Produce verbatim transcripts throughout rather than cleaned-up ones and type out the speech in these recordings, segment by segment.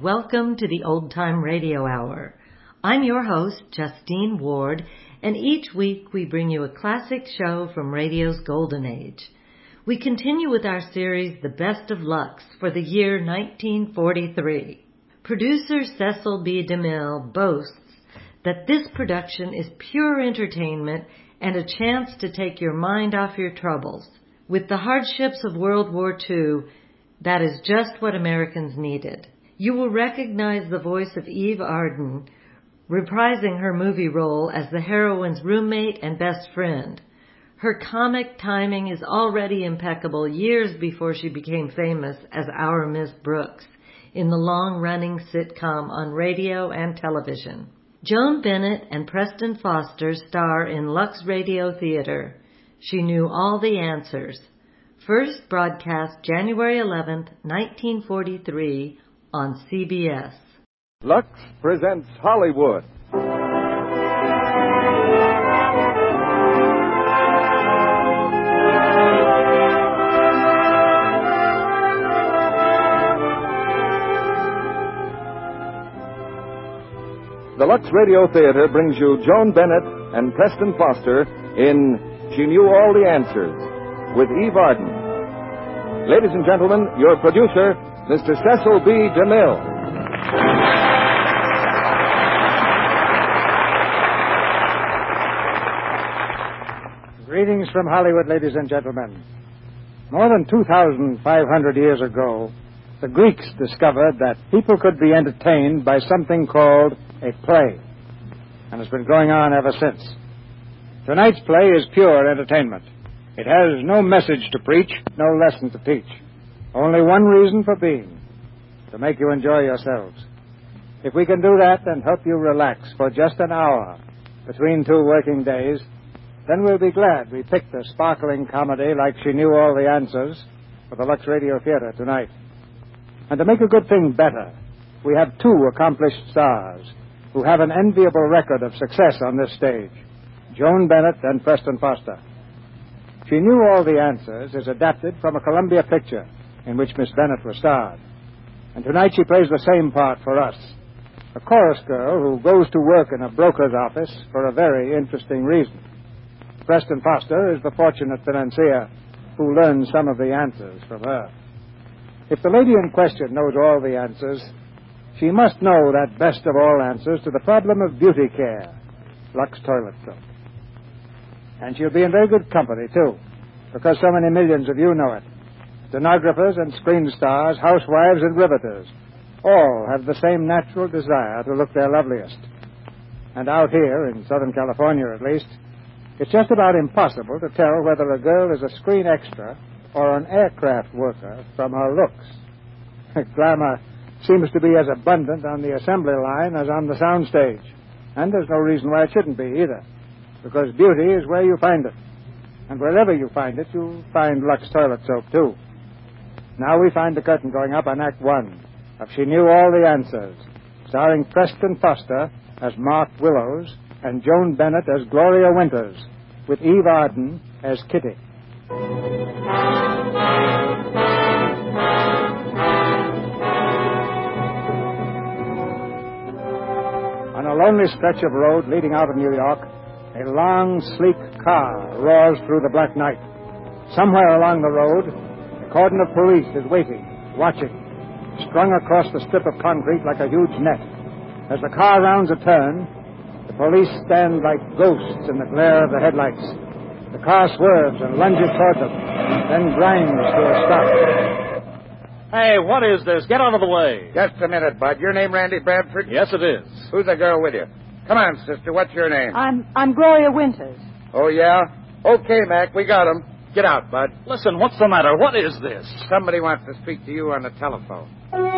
welcome to the Old Time Radio Hour. I'm your host, Justine Ward, and each week we bring you a classic show from radio's golden age. We continue with our series, The Best of Lux, for the year nineteen forty-three. Producer Cecil B. DeMille boasts that this production is pure entertainment and a chance to take your mind off your troubles. With the hardships of World War Two, that is just what Americans needed. You will recognize the voice of Eve Arden, reprising her movie role as the heroine's roommate and best friend. Her comic timing is already impeccable years before she became famous as Our Miss Brooks in the long-running sitcom on radio and television. Joan Bennett and Preston Foster star in Lux Radio Theater. She Knew All the Answers. First broadcast January eleventh, nineteen forty-three on C B S. Lux presents Hollywood. The Lux Radio Theater brings you Joan Bennett and Preston Foster in She Knew All the Answers with Eve Arden. Ladies and gentlemen, your producer, Mister Cecil B. DeMille. Greetings from Hollywood, ladies and gentlemen. More than two thousand five hundred years ago, the Greeks discovered that people could be entertained by something called a play, and it's been going on ever since. Tonight's play is pure entertainment. It has no message to preach, no lesson to teach. Only one reason for being, to make you enjoy yourselves. If we can do that and help you relax for just an hour between two working days, then we'll be glad we picked a sparkling comedy like She Knew All the Answers for the Lux Radio Theater tonight. And to make a good thing better, we have two accomplished stars who have an enviable record of success on this stage, Joan Bennett and Preston Foster. She Knew All the Answers is adapted from a Columbia picture in which Miss Bennett was starred. And tonight she plays the same part for us, a chorus girl who goes to work in a broker's office for a very interesting reason. Preston Foster is the fortunate financier who learns some of the answers from her. If the lady in question knows all the answers, she must know that best of all answers to the problem of beauty care, Lux Toilet Soap. And she'll be in very good company, too, because so many millions of you know it. Stenographers and screen stars, housewives and riveters, all have the same natural desire to look their loveliest. And out here, in Southern California at least, it's just about impossible to tell whether a girl is a screen extra or an aircraft worker from her looks. Glamour seems to be as abundant on the assembly line as on the soundstage. And there's no reason why it shouldn't be either, because beauty is where you find it. And wherever you find it, you'll find Lux Toilet Soap, too. Now we find the curtain going up on Act One of She Knew All the Answers, starring Preston Foster as Mark Willows and Joan Bennett as Gloria Winters, with Eve Arden as Kitty. On a lonely stretch of road leading out of New York, a long, sleek car roars through the black night. Somewhere along the road, a cordon of police is waiting, watching, strung across the strip of concrete like a huge net. As the car rounds a turn, the police stand like ghosts in the glare of the headlights. The car swerves and lunges toward them, then grinds to a stop. Hey, what is this? Get out of the way. Just a minute, Bud. Your name Randy Bradford? Yes, it is. Who's the girl with you? Come on, sister. What's your name? I'm I'm Gloria Winters. Oh, yeah? Okay, Mac. We got him. Get out, Bud. Listen, what's the matter? What is this? Somebody wants to speak to you on the telephone.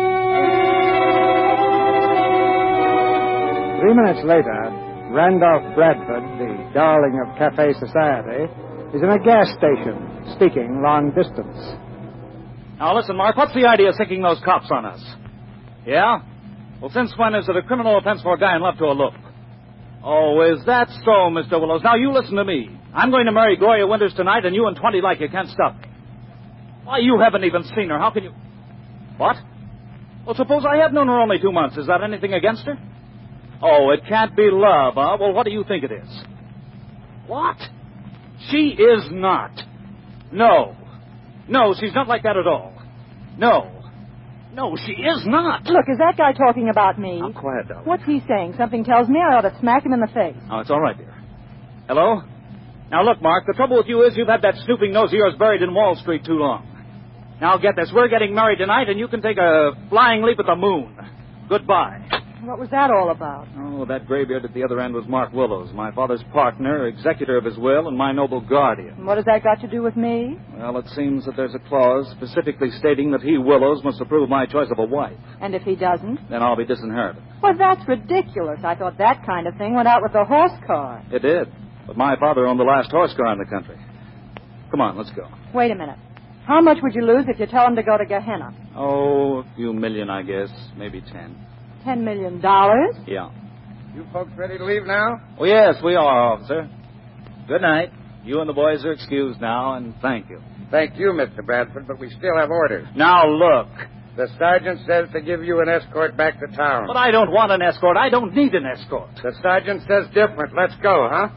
Three minutes later, Randolph Bradford, the darling of cafe society, is in a gas station, speaking long distance. Now, listen, Mark, what's the idea of sticking those cops on us? Yeah? Well, since when is it a criminal offense for a guy in love to elope? Oh, is that so, Mister Willows? Now, you listen to me. I'm going to marry Gloria Winters tonight, and you and twenty like you can't stop me. Why, you haven't even seen her. How can you... What? Well, suppose I have known her only two months. Is that anything against her? Oh, it can't be love, huh? Well, what do you think it is? What? She is not. No. No, she's not like that at all. No. No, she is not. Look, is that guy talking about me? Now, quiet, darling. What's he saying? Something tells me I ought to smack him in the face. Oh, it's all right, dear. Hello? Now, look, Mark, the trouble with you is you've had that snooping nose of yours buried in Wall Street too long. Now, get this. We're getting married tonight, and you can take a flying leap at the moon. Goodbye. What was that all about? Oh, that graybeard at the other end was Mark Willows, my father's partner, executor of his will, and my noble guardian. And what has that got to do with me? Well, it seems that there's a clause specifically stating that he, Willows, must approve my choice of a wife. And if he doesn't? Then I'll be disinherited. Well, that's ridiculous. I thought that kind of thing went out with the horse car. It did. But my father owned the last horse car in the country. Come on, let's go. Wait a minute. How much would you lose if you tell him to go to Gehenna? Oh, a few million, I guess. Maybe ten. Ten million dollars? Yeah. You folks ready to leave now? Oh, yes, we are, officer. Good night. You and the boys are excused now, and thank you. Thank you, Mister Bradford, but we still have orders. Now, look. The sergeant says to give you an escort back to town. But I don't want an escort. I don't need an escort. The sergeant says different. Let's go, huh?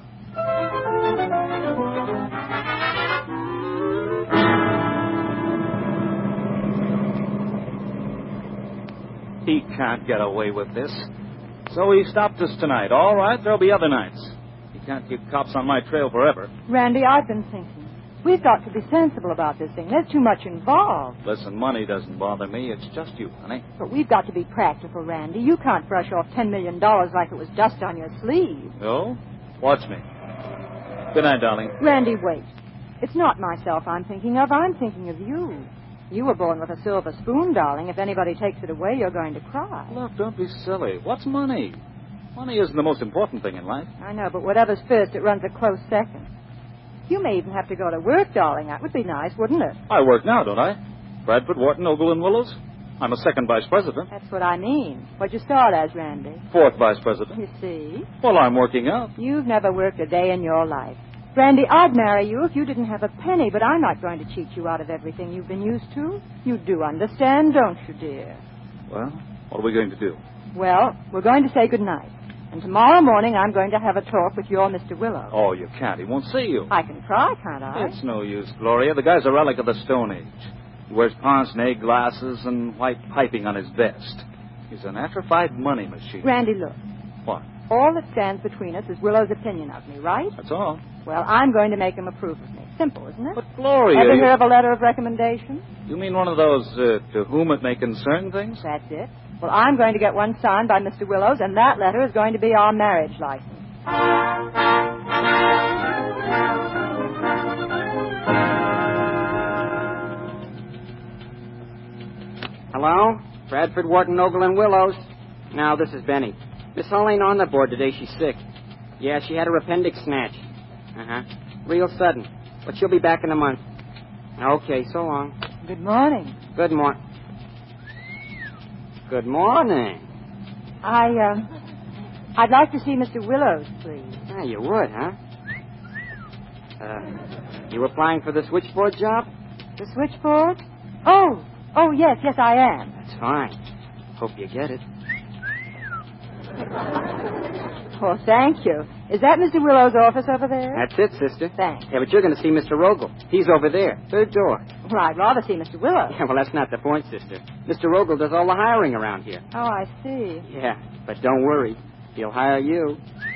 He can't get away with this. So he stopped us tonight. All right, there'll be other nights. He can't keep cops on my trail forever. Randy, I've been thinking. We've got to be sensible about this thing. There's too much involved. Listen, money doesn't bother me. It's just you, honey. But we've got to be practical, Randy. You can't brush off ten million dollars like it was dust on your sleeve. No? Watch me. Good night, darling. Randy, wait. It's not myself I'm thinking of. I'm thinking of you. You were born with a silver spoon, darling. If anybody takes it away, you're going to cry. Look, don't be silly. What's money? Money isn't the most important thing in life. I know, but whatever's first, it runs a close second. You may even have to go to work, darling. That would be nice, wouldn't it? I work now, don't I? Bradford, Wharton, Ogle, and Willows. I'm a second vice president. That's what I mean. What'd you start as, Randy? Fourth vice president. You see? Well, I'm working up. You've never worked a day in your life. Randy, I'd marry you if you didn't have a penny, but I'm not going to cheat you out of everything you've been used to. You do understand, don't you, dear? Well, what are we going to do? Well, we're going to say goodnight. And tomorrow morning I'm going to have a talk with your Mister Willows. Oh, you can't. He won't see you. I can try, can't I? It's no use, Gloria. The guy's a relic of the Stone Age. He wears pince-nez glasses and white piping on his vest. He's an atrophied money machine. Randy, look. What? All that stands between us is Willow's opinion of me, right? That's all. Well, I'm going to make him approve of me. Simple, isn't it? But, Gloria... Ever you... hear of a letter of recommendation? You mean one of those uh, to whom it may concern things? That's it. Well, I'm going to get one signed by Mister Willows, and that letter is going to be our marriage license. Hello? Bradford, Wharton, Ogle, and Willows. Now, this is Benny. Miss Hull ain't on the board today. She's sick. Yeah, she had her appendix snatched. Uh-huh. Real sudden. But she'll be back in a month. Okay, so long. Good morning. Good morning. Good morning. I, uh, I'd like to see Mister Willows, please. Ah, you would, huh? Uh, you applying for the switchboard job? The switchboard? Oh, oh, yes, yes, I am. That's fine. Hope you get it. Oh, thank you. Is that Mister Willows' office over there? That's it, sister. Thanks. Yeah, but you're going to see Mister Rogle. He's over there, third door. Well, I'd rather see Mister Willows. Yeah, well, that's not the point, sister. Mister Rogle does all the hiring around here. Oh, I see. Yeah, but don't worry. He'll hire you.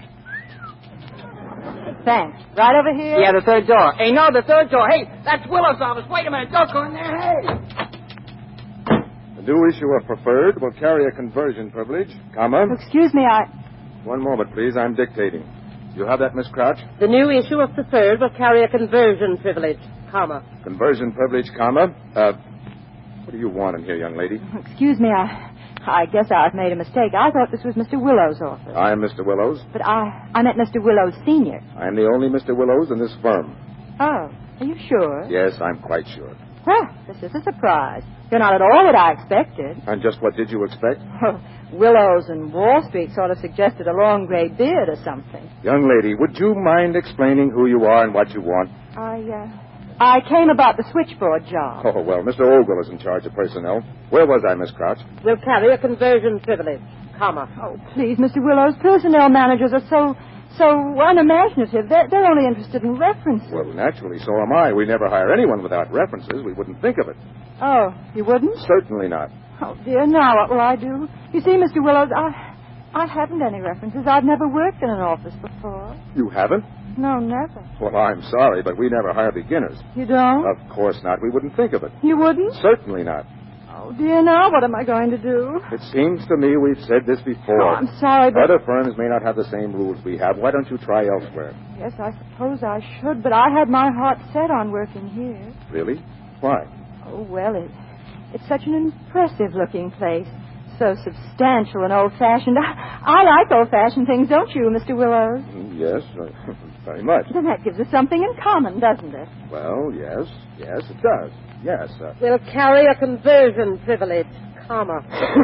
Thanks. Right over here? Yeah, the third door. Hey, no, the third door. Hey, that's Willows' office. Wait a minute. Don't go in there. Hey! The due issue of preferred will carry a conversion privilege, comma. Excuse me, I... One moment, please. I'm dictating. You have that, Miss Crouch? The new issue of preferred will carry a conversion privilege, comma. Conversion privilege, comma. Uh, what do you want in here, young lady? Excuse me, I... I guess I've made a mistake. I thought this was Mister Willows' office. I am Mister Willows. But I... I meant Mister Willows Senior. I am the only Mister Willows in this firm. Oh, are you sure? Yes, I'm quite sure. Well, this is a surprise. You're not at all what I expected. And just what did you expect? Willows and Wall Street sort of suggested a long gray beard or something. Young lady, would you mind explaining who you are and what you want? I, uh... I came about the switchboard job. Oh, well, Mister Ogle is in charge of personnel. Where was I, Miss Crouch? We'll carry a conversion privilege, comma. Oh, please, Mister Willows. Personnel managers are so, so unimaginative. They're, they're only interested in references. Well, naturally, so am I. We never hire anyone without references. We wouldn't think of it. Oh, you wouldn't? Certainly not. Oh, dear, now what will I do? You see, Mister Willows, I, I haven't any references. I've never worked in an office before. You haven't? No, never. Well, I'm sorry, but we never hire beginners. You don't? Of course not. We wouldn't think of it. You wouldn't? Certainly not. Oh, dear, now what am I going to do? It seems to me we've said this before. Oh, I'm sorry, but... Other firms may not have the same rules we have. Why don't you try elsewhere? Yes, I suppose I should, but I had my heart set on working here. Really? Why? Oh, well, it, it's such an impressive-looking place. So substantial and old-fashioned. I, I like old-fashioned things, don't you, Mister Willows? Yes, uh, very much. Then that gives us something in common, doesn't it? Well, yes, yes, it does. Yes. Uh... We'll carry a conversion privilege, comma.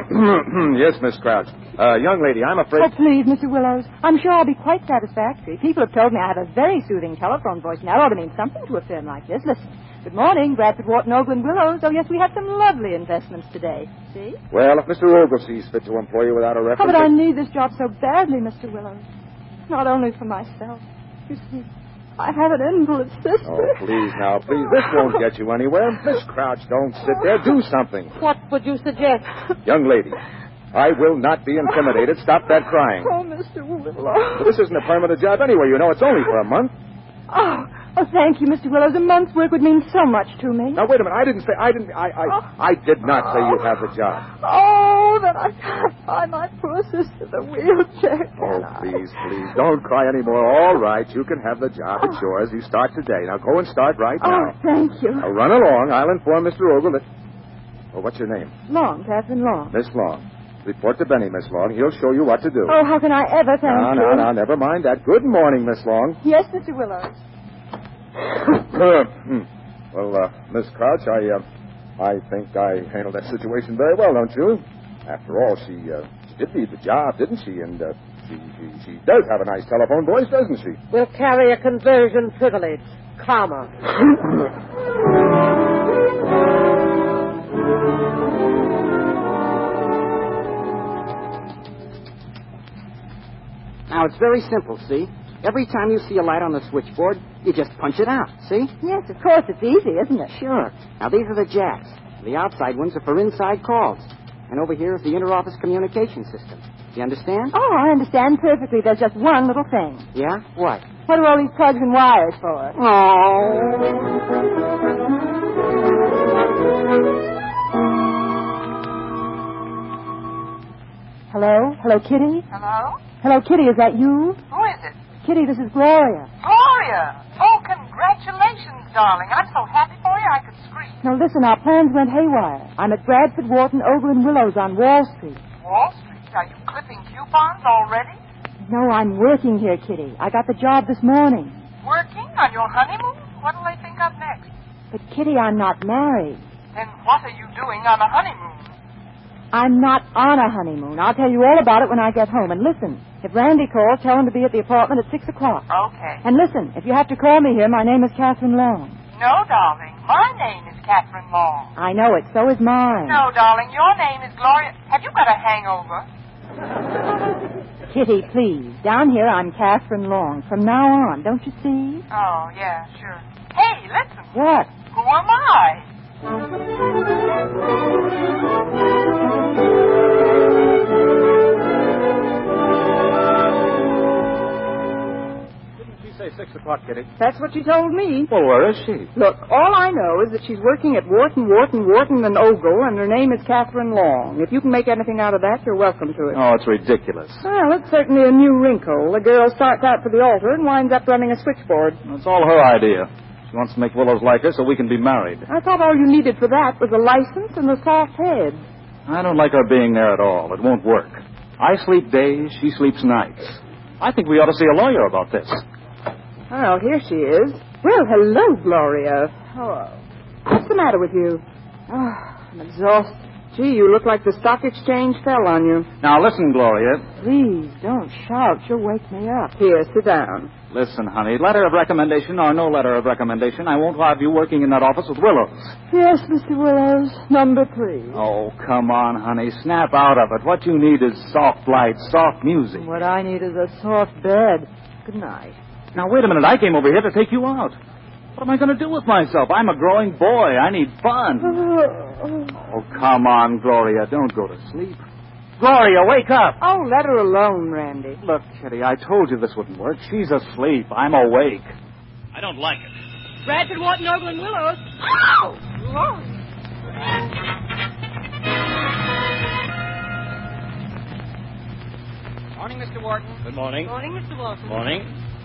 Yes, Miss Crouch. Uh, young lady, I'm afraid... Oh, please, Mister Willows. I'm sure I'll be quite satisfactory. People have told me I have a very soothing telephone voice, and that ought to mean something to a firm like this. Listen. Good morning, Bradford, Wharton, Ogle, and Willows. Oh, yes, we have some lovely investments today. See? Well, if Mister Ogle sees fit to employ you without a reference... Oh, but I need this job so badly, Mister Willows. Not only for myself. You see, I have an invalid sister. Oh, please now, please. This won't get you anywhere. Miss Crouch, don't sit there. Do something. What would you suggest? Young lady, I will not be intimidated. Stop that crying. Oh, Mister Willows. Well, this isn't a permanent job anyway. You know, it's only for a month. Oh, oh, thank you, Mister Willows. A month's work would mean so much to me. Now, wait a minute. I didn't say... I didn't... I I, Oh. I did not say you have the job. Oh, that I can't find my poor sister the wheelchair. Oh, can I? please, please. Don't cry anymore. All right. You can have the job. It's yours. You start today. Now, go and start right Oh, now. thank you. Now, run along. I'll inform Mister Ogle that... Oh, what's your name? Long, Catherine Long. Miss Long. Report to Benny, Miss Long. He'll show you what to do. Oh, how can I ever thank no, you? no, no. Never mind that. Good morning, Miss Long. Yes, Mister Willows. Uh, hmm. Well, uh, Miss Crouch, I, uh, I think I handled that situation very well, don't you? After all, she, uh, she did need the job, didn't she? And, uh, she, she, she does have a nice telephone voice, doesn't she? We'll carry a conversion privilege, comma. Now, it's very simple, see? Every time you see a light on the switchboard, you just punch it out, see? Yes, of course. It's easy, isn't it? Sure. Now, these are the jacks. The outside ones are for inside calls. And over here is the inter-office communication system. Do you understand? Oh, I understand perfectly. There's just one little thing. Yeah? What? What are all these plugs and wires for? Hello? Hello, Kitty? Hello? Hello, Kitty, is that you? Who is it? Kitty, this is Gloria. Gloria! Oh, congratulations, darling. I'm so happy for you I could scream. Now, listen, our plans went haywire. I'm at Bradford, Wharton, Ogle, and Willows on Wall Street. Wall Street? Are you clipping coupons already? No, I'm working here, Kitty. I got the job this morning. Working on your honeymoon? What'll they think of next? But, Kitty, I'm not married. Then what are you doing on a honeymoon? I'm not on a honeymoon. I'll tell you all about it when I get home. And listen, if Randy calls, tell him to be at the apartment at six o'clock. Okay. And listen, if you have to call me here, my name is Catherine Long. No, darling. My name is Catherine Long. I know it. So is mine. No, darling. Your name is Gloria. Have you got a hangover? Kitty, please. Down here, I'm Catherine Long. From now on, don't you see? Oh, yeah, sure. Hey, listen. What? Who am I? Didn't she say six o'clock, Kitty? That's what she told me. Well, where is she? Look, all I know is that she's working at Wharton, Wharton, Wharton, and Ogle, and her name is Catherine Long. If you can make anything out of that, you're welcome to it. Oh, it's ridiculous. Well, it's certainly a new wrinkle. The girl starts out for the altar and winds up running a switchboard. It's all her idea. She wants to make Willows like her so we can be married. I thought all you needed for that was a license and a soft head. I don't like her being there at all. It won't work. I sleep days, she sleeps nights. I think we ought to see a lawyer about this. Oh, here she is. Well, hello, Gloria. Hello. What's the matter with you? Oh, I'm exhausted. Gee, you look like the stock exchange fell on you. Now, listen, Gloria. Please, don't shout. You'll wake me up. Here, sit down. Listen, honey, letter of recommendation or no letter of recommendation, I won't have you working in that office with Willows. Yes, Mister Willows. Number three. Oh, come on, honey. Snap out of it. What you need is soft light, soft music. What I need is a soft bed. Good night. Now, wait a minute. I came over here to take you out. What am I going to do with myself? I'm a growing boy. I need fun. Oh, come on, Gloria. Don't go to sleep. Gloria, wake up. Oh, let her alone, Randy. Look, Kitty, I told you this wouldn't work. She's asleep. I'm awake. I don't like it. Bradford, Wharton, Ogle, Willows. Ow! Lord. Morning, Mister Wharton. Good morning. Morning, Mister Wharton. Morning.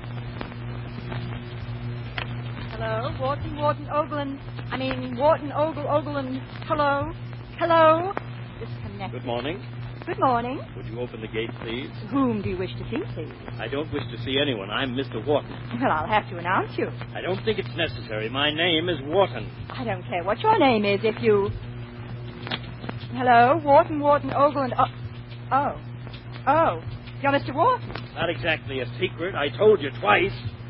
Hello, Wharton, Wharton, Ogle, I mean, Wharton, Ogle, Ogle, and hello? Hello? Disconnect. Good morning. Good morning. Would you open the gate, please? Whom do you wish to see, please? I don't wish to see anyone. I'm Mister Wharton. Well, I'll have to announce you. I don't think it's necessary. My name is Wharton. I don't care what your name is if you... Hello, Wharton, Wharton, Ogle, and... Oh. Oh. Oh. You're Mister Wharton. Not exactly a secret. I told you twice.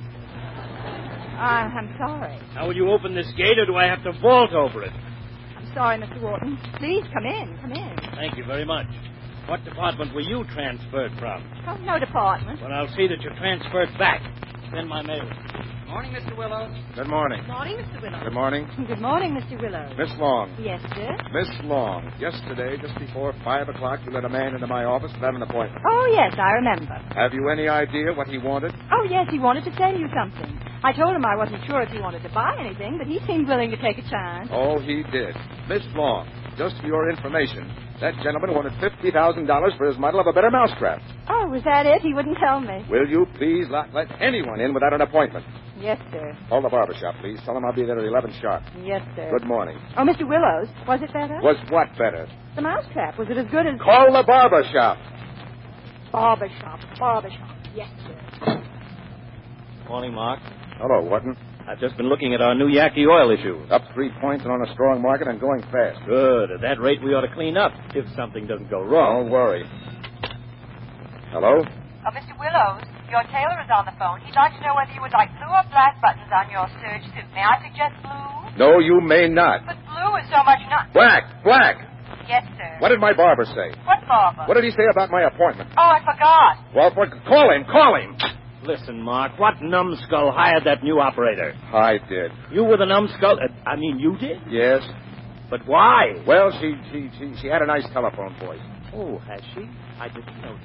Uh, I'm sorry. Now, will you open this gate, or do I have to vault over it? I'm sorry, Mister Wharton. Please, come in. Come in. Thank you very much. What department were you transferred from? Oh, no department. Well, I'll see that you're transferred back. Send my mail. Morning, Mister Willows. Good morning. Good morning, Mister Willows. Good morning. Good morning, Mister Willows. Miss Long. Yes, sir? Miss Long, yesterday, just before five o'clock, you let a man into my office without an appointment. Oh, yes, I remember. Have you any idea what he wanted? Oh, yes, he wanted to tell you something. I told him I wasn't sure if he wanted to buy anything, but he seemed willing to take a chance. Oh, he did. Miss Long, just for your information, that gentleman wanted fifty thousand dollars for his model of a better mousetrap. Oh, was that it? He wouldn't tell me. Will you please not let anyone in without an appointment? Yes, sir. Call the barber shop, please. Tell him I'll be there at eleven sharp. Yes, sir. Good morning. Oh, Mister Willows, was it better? Was what better? The mousetrap. Was it as good as... Call the barber shop. Barber shop. Barber shop. Yes, sir. Morning, Mark. Hello, Wharton. I've just been looking at our new Yaqui oil issue. Up three points and on a strong market and going fast. Good. At that rate, we ought to clean up if something doesn't go wrong. Don't worry. Hello? Oh, Mister Willows, your tailor is on the phone. He'd like to know whether you would like blue or black buttons on your serge suit. May I suggest blue? No, you may not. But blue is so much not... Black! Black! Yes, sir. What did my barber say? What barber? What did he say about my appointment? Oh, I forgot. Well, for... call him, call him. Listen, Mark, what numbskull hired that new operator? I did. You were the numbskull? Uh, I mean, you did? Yes. But why? Well, she, she, she, she had a nice telephone voice. Oh, has she? I didn't notice.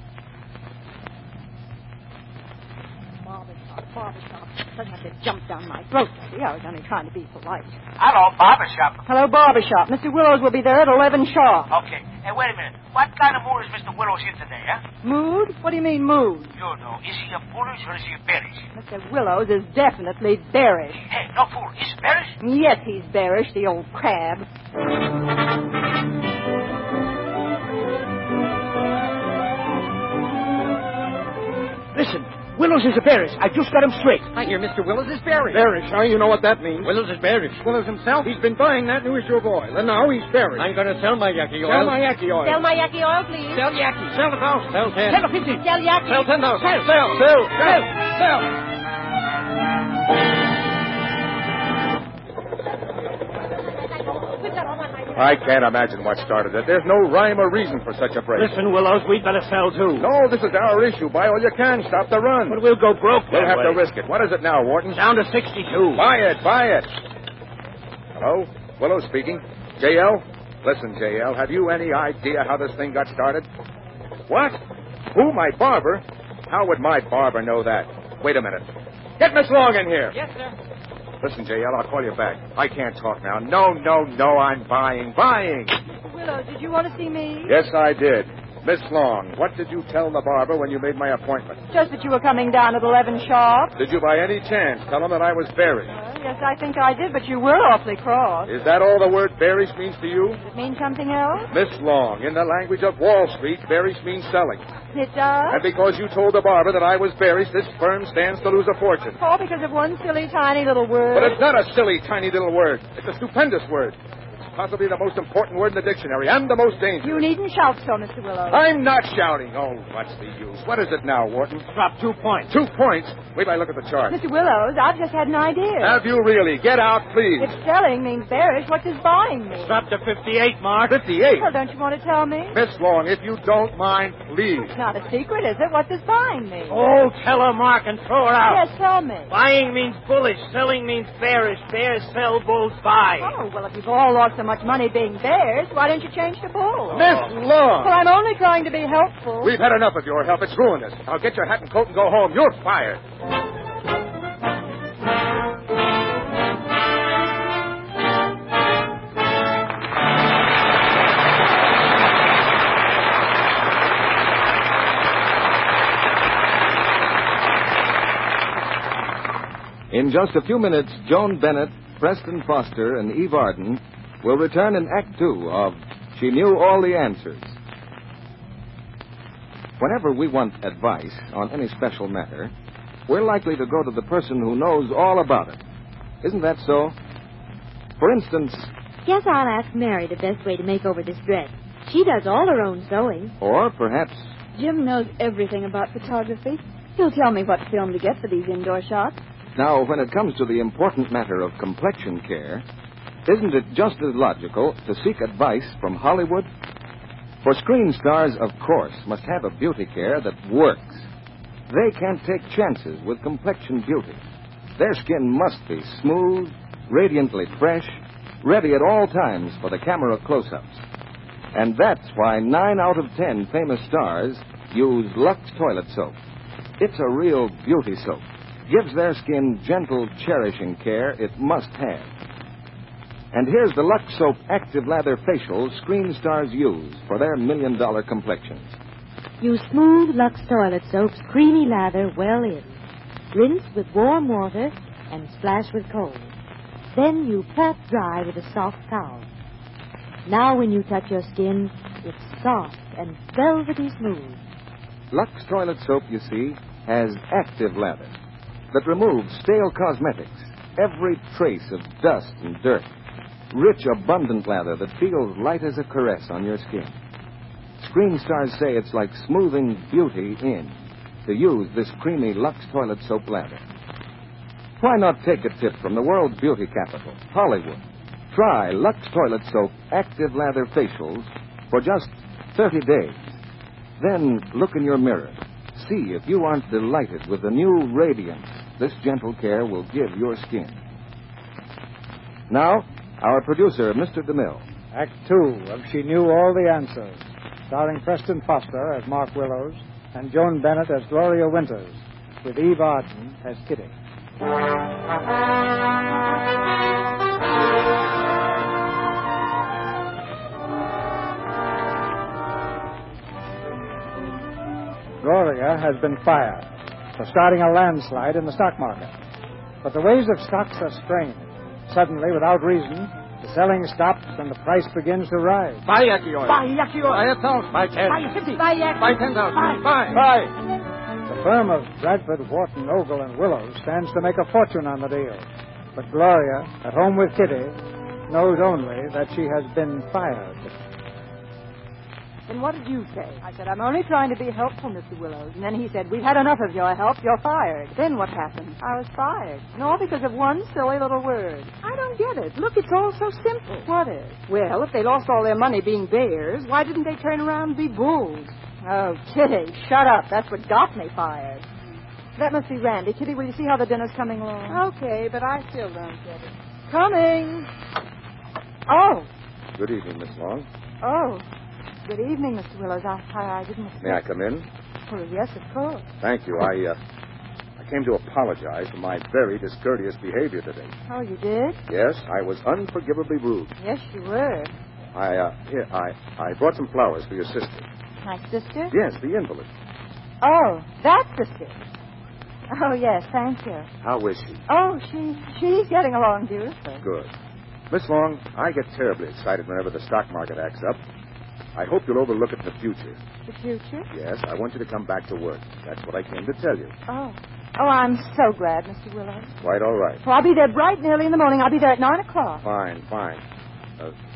Barber shop. Barber shop. Doesn't have to jump down my throat. See, I was only trying to be polite. Hello, barbershop. Hello, barber shop. Mister Willows will be there at eleven sharp. Okay. Hey, wait a minute. What kind of mood is Mister Willows in today, huh? Mood? What do you mean, mood? You know, is he a bullish or is he a bearish? Mister Willows is definitely bearish. Hey, no fool. He's bearish? Yes, he's bearish, the old crab. Listen. Willows is a bearish. I just got him straight. I hear Mister Willows is bearish. Bearish, huh? You know what that means? Willows is bearish. Willows himself? He's been buying that new issue of oil, and now he's bearish. I'm going to sell my Yaqui oil. Sell my Yaqui oil. Sell my Yaqui oil, please. Sell Yaqui. Sell a thousand. Sell ten. Sell a fifty. Sell Yaqui. Sell ten thousand. Sell, sell, sell, sell, sell. I can't imagine what started it. There's no rhyme or reason for such a break. Listen, Willows, we'd better sell, too. No, this is our issue. Buy all you can. Stop the run. But we'll go broke We'll that have way. to risk it. What is it now, Wharton? Down to sixty-two. Buy it, buy it. Hello? Willows speaking. J L? Listen, J L, have you any idea how this thing got started? What? Who, my barber? How would my barber know that? Wait a minute. Get Miss Long in here. Yes, sir. Listen, J L, I'll call you back. I can't talk now. No, no, no, I'm buying, buying. Mister Willows, did you want to see me? Yes, I did. Miss Long, what did you tell the barber when you made my appointment? Just that you were coming down at eleven sharp. Did you by any chance tell him that I was bearish? Uh, yes, I think I did, but you were awfully cross. Is that all the word bearish means to you? Does it mean something else? Miss Long, in the language of Wall Street, bearish means selling. It does? And because you told the barber that I was bearish, this firm stands to lose a fortune. All because of one silly, tiny little word. But it's not a silly, tiny little word. It's a stupendous word. possibly the most important word in the dictionary, and the most dangerous. You needn't shout so, Mister Willows. I'm not shouting. Oh, what's the use? What is it now, Wharton? Drop two points. Two points? Wait till I look at the chart. Mister Willows, I've just had an idea. Have you really? Get out, please. If selling means bearish, what does buying mean? Drop to fifty-eight, Mark. fifty-eight? Well, don't you want to tell me? Miss Long, if you don't mind, please. It's not a secret, is it? What does buying mean? Oh, tell her, Mark, and throw her out. Yes, tell me. Buying means bullish. Selling means bearish. Bears sell, bulls buy. Oh, well, if you've all lost so much money being bears, why don't you change to bulls? Miss Long! Well, I'm only trying to be helpful. We've had enough of your help. It's ruined us. Now get your hat and coat and go home. You're fired. In just a few minutes, Joan Bennett, Preston Foster, and Eve Arden will return in Act Two of She Knew All the Answers. Whenever we want advice on any special matter, we're likely to go to the person who knows all about it. Isn't that so? For instance... Guess I'll ask Mary the best way to make over this dress. She does all her own sewing. Or perhaps... Jim knows everything about photography. He'll tell me what film to get for these indoor shots. Now, when it comes to the important matter of complexion care, isn't it just as logical to seek advice from Hollywood? For screen stars, of course, must have a beauty care that works. They can't take chances with complexion beauty. Their skin must be smooth, radiantly fresh, ready at all times for the camera close-ups. And that's why nine out of ten famous stars use Lux toilet soap. It's a real beauty soap. Gives their skin gentle, cherishing care it must have. And here's the Lux Soap Active Lather Facial screen stars use for their million-dollar complexions. Use smooth Lux toilet soap's creamy lather well in. Rinse with warm water and splash with cold. Then you pat dry with a soft towel. Now when you touch your skin, it's soft and velvety smooth. Lux toilet soap, you see, has active lather that removes stale cosmetics, every trace of dust and dirt. Rich, abundant lather that feels light as a caress on your skin. Screen stars say it's like smoothing beauty in to use this creamy Lux toilet soap lather. Why not take a tip from the world's beauty capital, Hollywood? Try Lux toilet soap active lather facials for just thirty days. Then look in your mirror. See if you aren't delighted with the new radiance this gentle care will give your skin. Now, our producer, Mister DeMille. Act Two of She Knew All the Answers, starring Preston Foster as Mark Willows and Joan Bennett as Gloria Winters, with Eve Arden as Kitty. Gloria has been fired for starting a landslide in the stock market. But the ways of stocks are strange. Suddenly, without reason, the selling stops and the price begins to rise. Buy Yaki oil. Buy Yaki oil. Buy a thousand. Buy ten. Buy fifty. Buy Yaki. Buy ten thousand. Buy. Buy. Buy. The firm of Bradford, Wharton, Ogle, and Willows stands to make a fortune on the deal. But Gloria, at home with Kitty, knows only that she has been fired. And what did you say? I said, I'm only trying to be helpful, Mister Willows. And then he said, we've had enough of your help. You're fired. Then what happened? I was fired. And all because of one silly little word. I don't get it. Look, it's all so simple. What is? Well, if they lost all their money being bears, why didn't they turn around and be bulls? Oh, Kitty, shut up. That's what got me fired. That must be Randy. Kitty, will you see how the dinner's coming along? Okay, but I still don't get it. Coming. Oh. Good evening, Miss Long. Oh. Good evening, Mister Willows. I, I, I didn't expect... May I come in? Oh, yes, of course. Thank you. I, uh, I came to apologize for my very discourteous behavior today. Oh, you did? Yes, I was unforgivably rude. Yes, you were. I, uh, here, I, I brought some flowers for your sister. My sister? Yes, the invalid. Oh, that sister. Oh, yes, thank you. How is she? Oh, she, she's getting along beautifully. Good. Miss Long, I get terribly excited whenever the stock market acts up. I hope you'll overlook at the future. The future? Yes, I want you to come back to work. That's what I came to tell you. Oh. Oh, I'm so glad, Mister Willows. Quite all right. Well, I'll be there bright and early in the morning. I'll be there at nine o'clock. Fine, fine. Uh,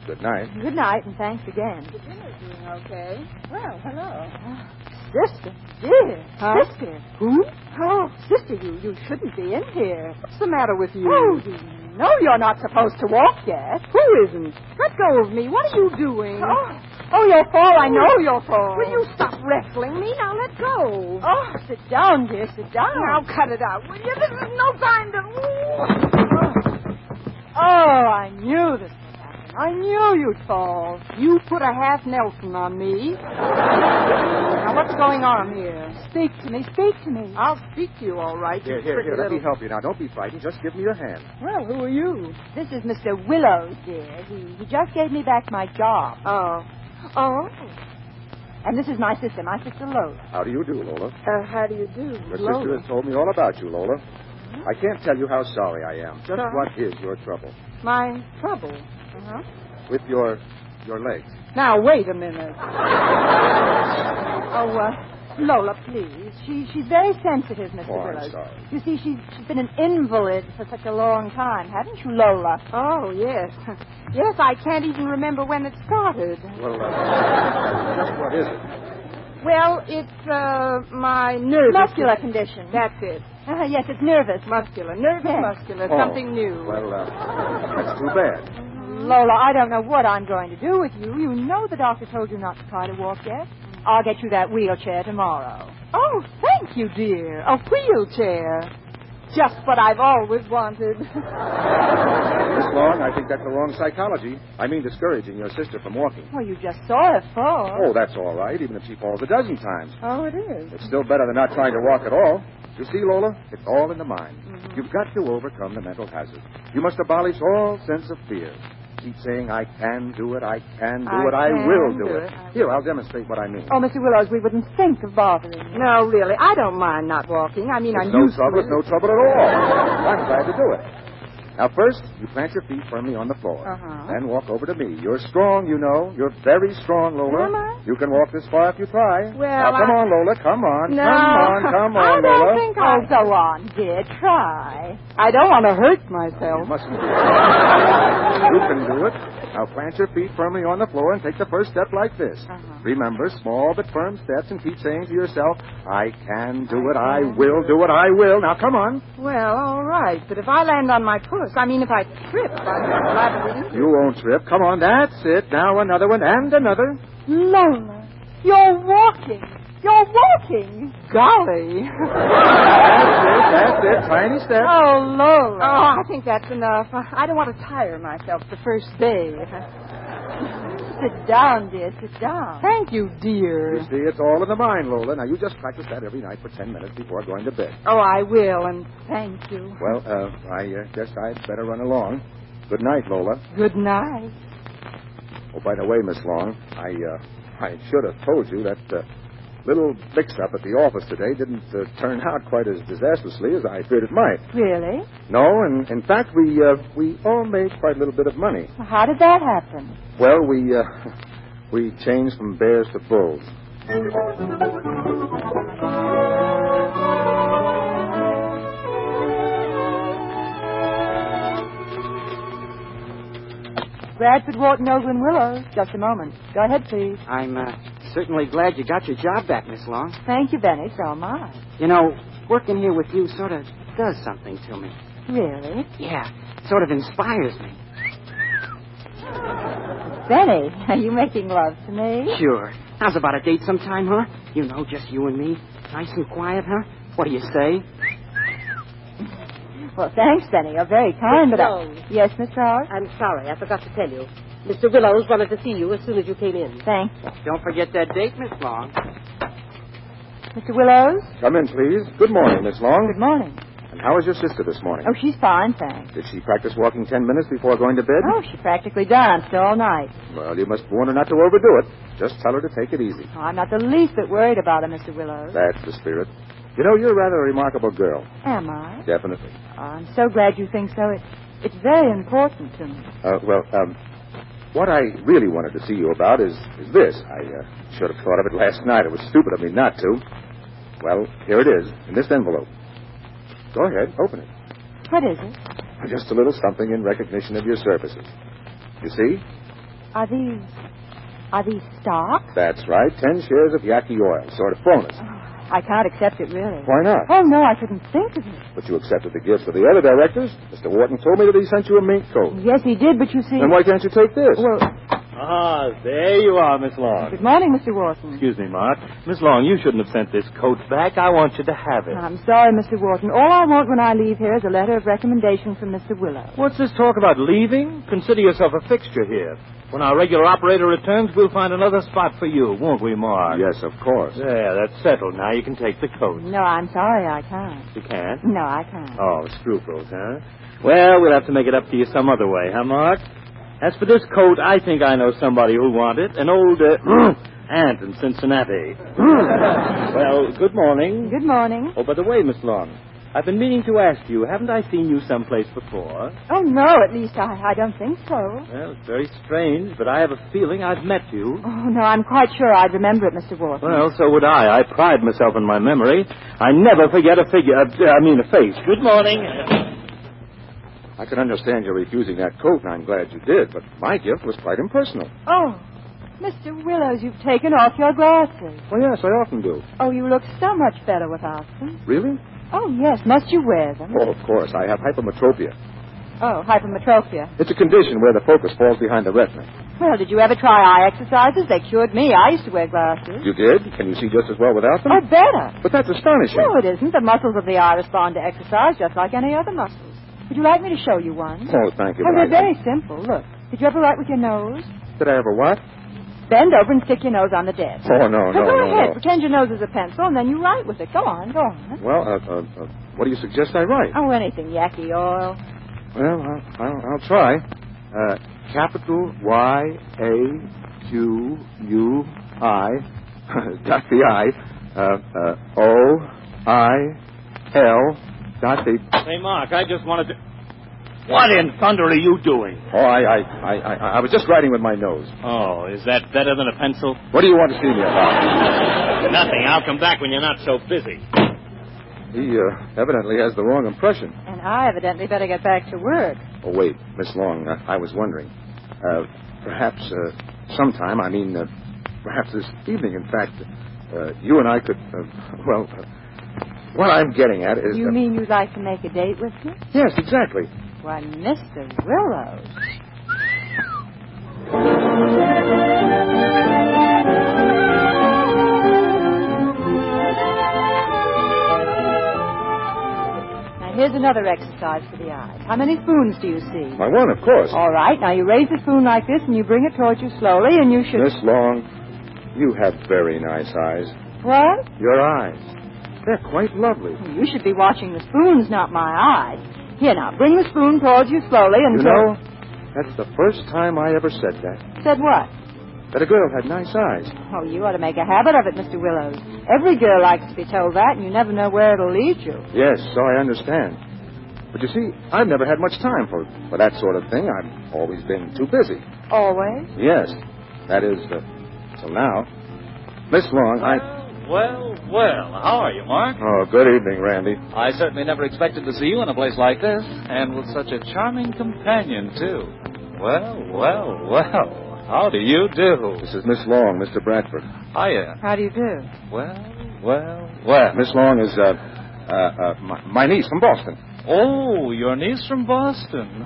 Good night. Good night, and thanks again. The dinner's doing okay. Well, hello. Sister, dear, Huh? sister. Who? Oh, sister, you, you shouldn't be in here. What's the matter with you? Oh, you know you're not supposed to walk yet. Who isn't? Let go of me. What are you doing? Oh, oh, you'll fall. I know you'll fall. Will you stop wrestling me? Now let go. Oh, sit down, dear, sit down. Now cut it out, will you? This is no time to... Oh, I knew this would happen. I knew you'd fall. You put a half Nelson on me. Now, what's going on here? Speak to me, speak to me. I'll speak to you, all right. Here, you here, pretty here. Let me little- help you now. Don't be frightened. Just give me your hand. Well, who are you? This is Mister Willows, dear. He, he just gave me back my job. Oh. Oh. And this is my sister, my sister Lola. How do you do, Lola? Uh, how do you do? Your Lola. sister has told me all about you, Lola. I can't tell you how sorry I am. Just Sorry? what is your trouble? My trouble. Uh-huh. With your your legs. Now, wait a minute. Oh, uh, Lola, please. She, she's very sensitive, Mister Oh, I'm Willows. sorry. You see, she's, she's been an invalid for such a long time, haven't you, Lola? Oh, yes. Yes, I can't even remember when it started. Well, uh, just what is it? Well, it's, uh, my nervous... Muscular condition. That's it. Uh, yes, it's nervous. Muscular. Nervous Yes. muscular. Oh, Something new. Well, uh, that's too bad. Lola, I don't know what I'm going to do with you. You know the doctor told you not to try to walk yet. I'll get you that wheelchair tomorrow. Oh, thank you, dear. A wheelchair. Just what I've always wanted. Miss Long, I think that's the wrong psychology. I mean discouraging your sister from walking. Well, you just saw her fall. Oh, that's all right, even if she falls a dozen times. Oh, it is. It's still better than not trying to walk at all. You see, Lola, it's all in the mind. Mm-hmm. You've got to overcome the mental hazard. You must abolish all sense of fear. Keep saying, I can do it, I can do I it, I can will do do it. it. Here, I'll demonstrate what I mean. Oh, Mister Willows, we wouldn't think of bothering you. No, really. I don't mind not walking. I mean, It's I'm no used trouble, to it's no trouble at all. I'm glad to do it. Now, first, you plant your feet firmly on the floor. Uh-huh. Then walk over to me. You're strong, you know. You're very strong, Lola. Am I? You can walk this far if you try. Well, now, come I- on, Lola. Come on. No. Come on, come I on, don't Lola. think Oh, I... go on, dear. Try. I don't want to hurt You myself. mustn't do it. You can do it. Now plant your feet firmly on the floor and take the first step like this. Uh-huh. Remember, small but firm steps, and keep saying to yourself, I can do it, I will do it, I will. Now come on. Well, all right. But if I land on my puss, I mean, if I trip, I'm liable to You won't trip. Come on, that's it. Now another one and another. Lola, you're walking. You're walking. Golly. That's it, that's it. Tiny steps. Oh, Lola. Oh, I think that's enough. I don't want to tire myself the first day. Sit down, dear. Sit down. Thank you, You dear. see, it's all in the mind, Lola. Now you just practice that every night for ten minutes before going to bed. Oh, I will, and thank you. Well, uh, I uh, guess I'd better run along. Good night, Lola. Good night. Oh, by the way, Miss Long, I uh, I should have told you that uh, little mix-up at the office today didn't uh, turn out quite as disastrously as I feared it might. Really? No, and in fact, we uh, we all made quite a little bit of money. How did that happen? Well, we uh, we changed from bears to bulls. Bradford, Wharton, Oakland, Willows. Just a moment. Go ahead, please. I'm uh, certainly glad you got your job back, Miss Long. Thank you, Benny. So am I. You know, working here with you sort of does something to me. Really? Yeah, sort of inspires me. Benny, are you making love to me? Sure. How's about a date sometime, huh? You know, just you and me. Nice and quiet, huh? What do you say? Well, thanks, Benny. You're very kind, but I... Willows. Yes, Miss Howard? I'm sorry, I forgot to tell you. Mister Willows wanted to see you as soon as you came in. Thanks. Don't forget that date, Miss Long. Mister Willows? Come in, please. Good morning, Miss Long. Good morning. And how is your sister this morning? Oh, she's fine, thanks. Did she practice walking ten minutes before going to bed? Oh, she practically danced all night. Well, you must warn her not to overdo it. Just tell her to take it easy. Oh, I'm not the least bit worried about her, Mister Willows. That's the spirit. You know, you're rather a remarkable girl. Am I? Definitely. Oh, I'm so glad you think so. It, it's very important to me. Uh, well, um, what I really wanted to see you about is, is this. I uh, should have thought of it last night. It was stupid of me not to. Well, here it is, in this envelope. Go ahead, open it. What is it? Just a little something in recognition of your services. You see? Are these... Are these stock? That's right. Ten shares of Yaqui Oil. Sort of bonus. I can't accept it, really. Why not? Oh, no, I couldn't think of it. But you accepted the gifts of the other directors. Mister Wharton told me that he sent you a mink coat. Yes, he did, but you see... Then why can't you take this? Well... Ah, there you are, Miss Long. Good morning, Mister Wharton. Excuse me, Mark. Miss Long, you shouldn't have sent this coat back. I want you to have it. I'm sorry, Mister Wharton. All I want when I leave here is a letter of recommendation from Mister Willow. What's this talk about leaving? Consider yourself a fixture here. When our regular operator returns, we'll find another spot for you, won't we, Mark? Yes, of course. There, that's settled. Now you can take the coat. No, I'm sorry, I can't. You can't? No, I can't. Oh, scruples, huh? Well, we'll have to make it up to you some other way, huh, Mark? As for this coat, I think I know somebody who'll want it. An old uh, aunt in Cincinnati. Well, good morning. Good morning. Oh, by the way, Miss Long, I've been meaning to ask you, haven't I seen you someplace before? Oh, no, at least I, I don't think so. Well, it's very strange, but I have a feeling I've met you. Oh, no, I'm quite sure I'd remember it, Mister Wharton. Well, so would I. I pride myself in my memory. I never forget a figure, uh, I mean a face. Good morning. I can understand your refusing that coat, and I'm glad you did, but my gift was quite impersonal. Oh, Mister Willows, you've taken off your glasses. Oh, yes, I often do. Oh, you look so much better without them. Really? Oh, yes. Must you wear them? Oh, of course. I have hypermetropia. Oh, hypermetropia. It's a condition where the focus falls behind the retina. Well, did you ever try eye exercises? They cured me. I used to wear glasses. You did? Can you see just as well without them? Oh, better. But that's astonishing. No, it isn't. The muscles of the eye respond to exercise just like any other muscles. Would you like me to show you one? Oh, thank you. Oh, they're I... very simple. Look. Did you ever write with your nose? Did I ever what? Bend over and stick your nose on the desk. Oh, no, no, Now, go no, ahead. no. Pretend your nose is a pencil, and then you write with it. Go on, go on. Well, uh, uh, uh, what do you suggest I write? Oh, anything. Yaqui oil. Well, I'll, I'll, I'll try. Uh, capital Y A Q U I. Dot the I. Uh, uh, O I L. Dot the... Hey, Mark, I just wanted to... What in thunder are you doing? Oh, I, I, I, I, I was just writing with my nose. Oh, is that better than a pencil? What do you want to see me about? Nothing. I'll come back when you're not so busy. He uh, evidently has the wrong impression. And I evidently better get back to work. Oh, wait, Miss Long, uh, I was wondering. Uh, perhaps uh, sometime, I mean, uh, perhaps this evening, in fact, uh, you and I could, uh, well, uh, what I'm getting at is... You uh, mean you'd like to make a date with me? Yes, exactly. Why, Mister Willows. Now, here's another exercise for the eyes. How many spoons do you see? My one, of course. All right. Now, you raise the spoon like this, and you bring it towards you slowly, and you should... Miss Long, you have very nice eyes. What? Your eyes. They're quite lovely. You should be watching the spoons, not my eyes. Here, now, bring the spoon towards you slowly You until... know, that's the first time I ever said that. Said what? That a girl had nice eyes. Oh, you ought to make a habit of it, Mister Willows. Every girl likes to be told that, and you never know where it'll lead you. Yes, so I understand. But you see, I've never had much time for, for that sort of thing. I've always been too busy. Always? Yes. That is, uh, till now. Miss Long, I... Well, well, how are you, Mark? Oh, good evening, Randy. I certainly never expected to see you in a place like this, and with such a charming companion, too. Well, well, well, how do you do? This is Miss Long, Mister Bradford. Hiya. How do you do? Well, well, well. Miss Long is, uh, uh, uh, my, my niece from Boston. Oh, your niece from Boston.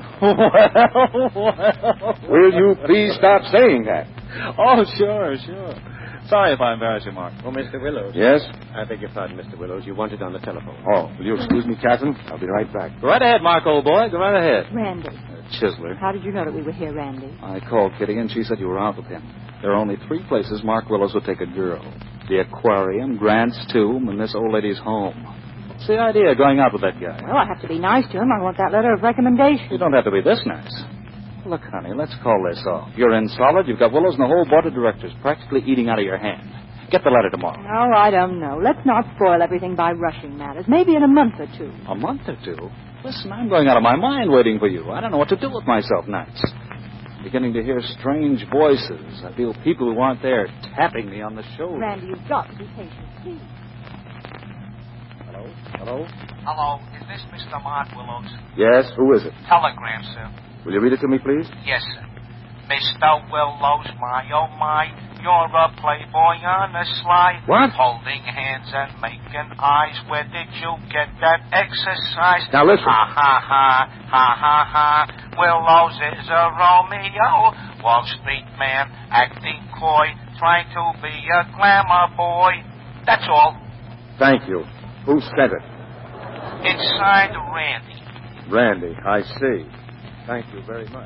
Well, well. Will you please stop saying that? Oh, sure, sure. Sorry if I embarrass you, Mark. Oh, Mister Willows. Yes? I beg your pardon, Mister Willows. You wanted on the telephone. Oh, will you excuse me, Catherine? I'll be right back. Go right ahead, Mark, old boy. Go right ahead. Randy. Uh, Chisler. How did you know that we were here, Randy? I called Kitty, and she said you were out with him. There are only three places Mark Willows would take a girl. The aquarium, Grant's tomb, and this old lady's home. What's the idea of going out with that guy? Well, I have to be nice to him. I want that letter of recommendation. You don't have to be this nice. Look, honey, let's call this off. You're in solid. You've got Willows and the whole board of directors practically eating out of your hand. Get the letter tomorrow. Oh, I don't know. Let's not spoil everything by rushing matters. Maybe in a month or two. A month or two? Listen, I'm going out of my mind waiting for you. I don't know what to do with myself nights. I'm beginning to hear strange voices. I feel people who aren't there tapping me on the shoulder. Randy, you've got to be patient, please. Hello? Hello? Hello, is this Mister Mark Willows? Yes, who is it? Telegram, sir. Will you read it to me, please? Yes, sir. Mister Willows, my oh my, you're a playboy on the sly. What? Holding hands and making eyes. Where did you get that exercise? Now listen. Ha ha ha, ha ha ha. Willows is a Romeo. Wall Street man, acting coy, trying to be a glamour boy. That's all. Thank you. Who sent it? It's signed Randy. Randy, I see. Thank you very much.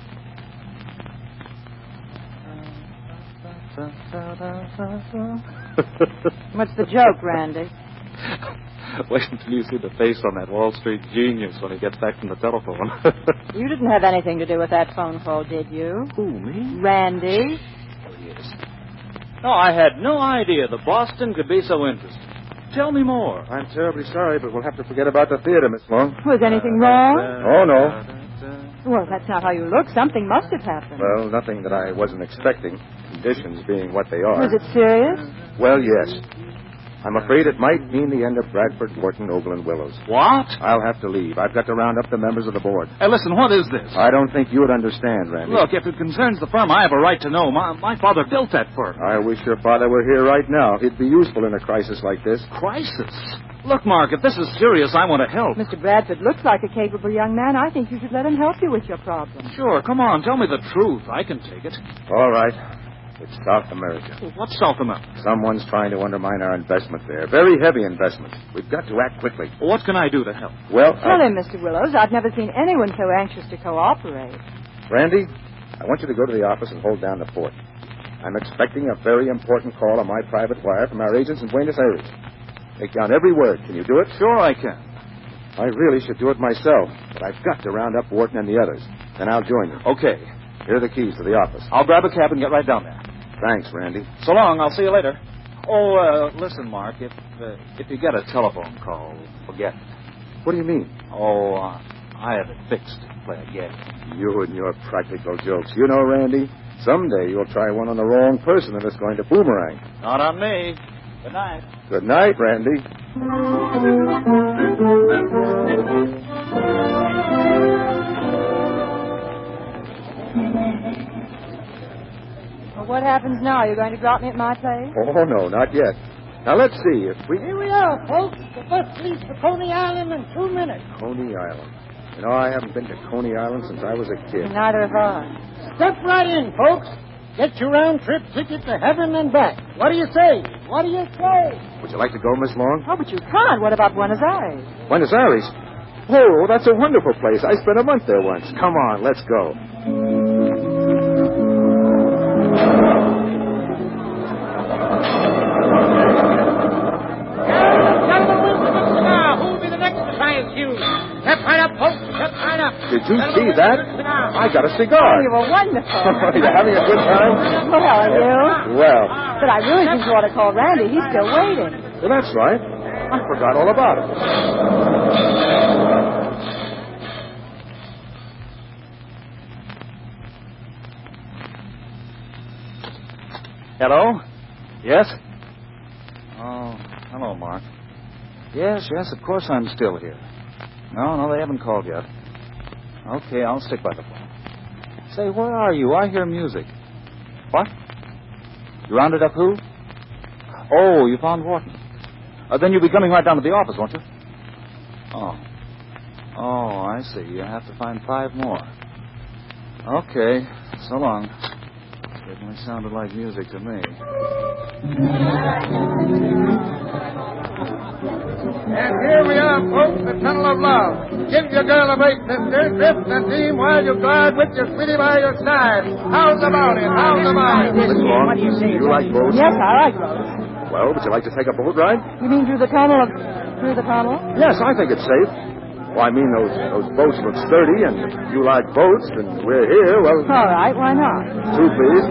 What's the joke, Randy? Wait until you see the face on that Wall Street genius when he gets back from the telephone. You didn't have anything to do with that phone call, did you? Who, me? Randy? Oh, yes. No, I had no idea that Boston could be so interesting. Tell me more. I'm terribly sorry, but we'll have to forget about the theater, Miss Long. Was anything wrong? Oh, no. Well, that's not how you look. Something must have happened. Well, nothing that I wasn't expecting. Conditions being what they are. Was it serious? Well, yes. I'm afraid it might mean the end of Bradford, Wharton, Ogle, and Willows. What? I'll have to leave. I've got to round up the members of the board. Hey, listen, what is this? I don't think you would understand, Randy. Look, if it concerns the firm, I have a right to know. My, my father built that firm. I wish your father were here right now. He'd be useful in a crisis like this. Crisis? Look, Mark, if this is serious, I want to help. Mister Bradford looks like a capable young man. I think you should let him help you with your problem. Sure, come on, tell me the truth. I can take it. All right. It's South America. What's South America? Someone's trying to undermine our investment there. Very heavy investment. We've got to act quickly. Well, what can I do to help? Well, Tell I... him, Mister Willows, I've never seen anyone so anxious to cooperate. Randy, I want you to go to the office and hold down the fort. I'm expecting a very important call on my private wire from our agents in Buenos Aires. Take down every word. Can you do it? Sure I can. I really should do it myself, but I've got to round up Wharton and the others. Then I'll join you. Okay. Here are the keys to the office. I'll grab a cab and get right down there. Thanks, Randy. So long. I'll see you later. Oh, uh, listen, Mark. If uh, if you get a telephone call, forget it. What do you mean? Oh, uh, I have it fixed to play a game. You and your practical jokes. You know, Randy, someday you'll try one on the wrong person and it's going to boomerang. Not on me. Good night. Good night, Randy. Well, what happens now? Are you going to drop me at my place? Oh, no, not yet. Now, let's see if we... Here we are, folks. The bus leaves for Coney Island in two minutes. Coney Island. You know, I haven't been to Coney Island since I was a kid. Neither have I. Step right in, folks. Get your round-trip ticket to heaven and back. What do you say? What do you say? Would you like to go, Miss Long? Oh, but you can't. What about Buenos Aires? Buenos Aires? Oh, that's a wonderful place. I spent a month there once. Come on, let's go. Who'll be the next to try and choose? Step right up, folks. Step right up. Did you see that? I got a cigar. Oh, you were wonderful. Are you having a good time? Well, are you? Well. But I really think you ought to call Randy. He's still waiting. Well, that's right. I forgot all about it. Hello? Yes? Oh, hello, Mark. Yes, yes, of course I'm still here. No, no, they haven't called yet. Okay, I'll stick by the phone. Say, where are you? I hear music. What? You rounded up who? Oh, you found Wharton. Uh, then you'll be coming right down to the office, won't you? Oh. Oh, I see. You have to find five more. Okay. So long. Certainly sounded like music to me. And here we are, folks, the tunnel of love. Give your girl a break, sister. Drift and dream while you glide with your sweetie by your side. How's about it? How's about it? Miss Long, do you like boats? Yes, I like boats. Well, would you like to take a boat ride? You mean through the tunnel of... through the tunnel? Yes, I think it's safe. Well, I mean, those those boats look sturdy, and if you like boats, and we're here, well... All right, why not? Two, please.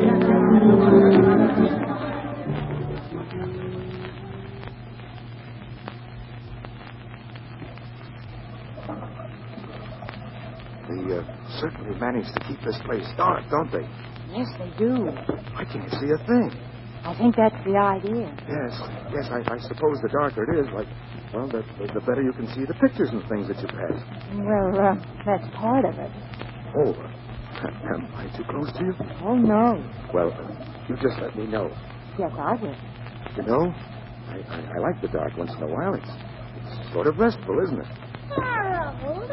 They uh, certainly managed to keep this place dark, don't they? Yes, they do. I can't see a thing. I think that's the idea. Yes, yes, I, I suppose the darker it is, like, well, the, the, the better you can see the pictures and things that you pass. Well, uh, that's part of it. Oh, Am I too close to you? Oh, no. Well, you just let me know. Yes, I will. You know, I, I, I like the dark once in a while. It's, it's sort of restful, isn't it? Harold.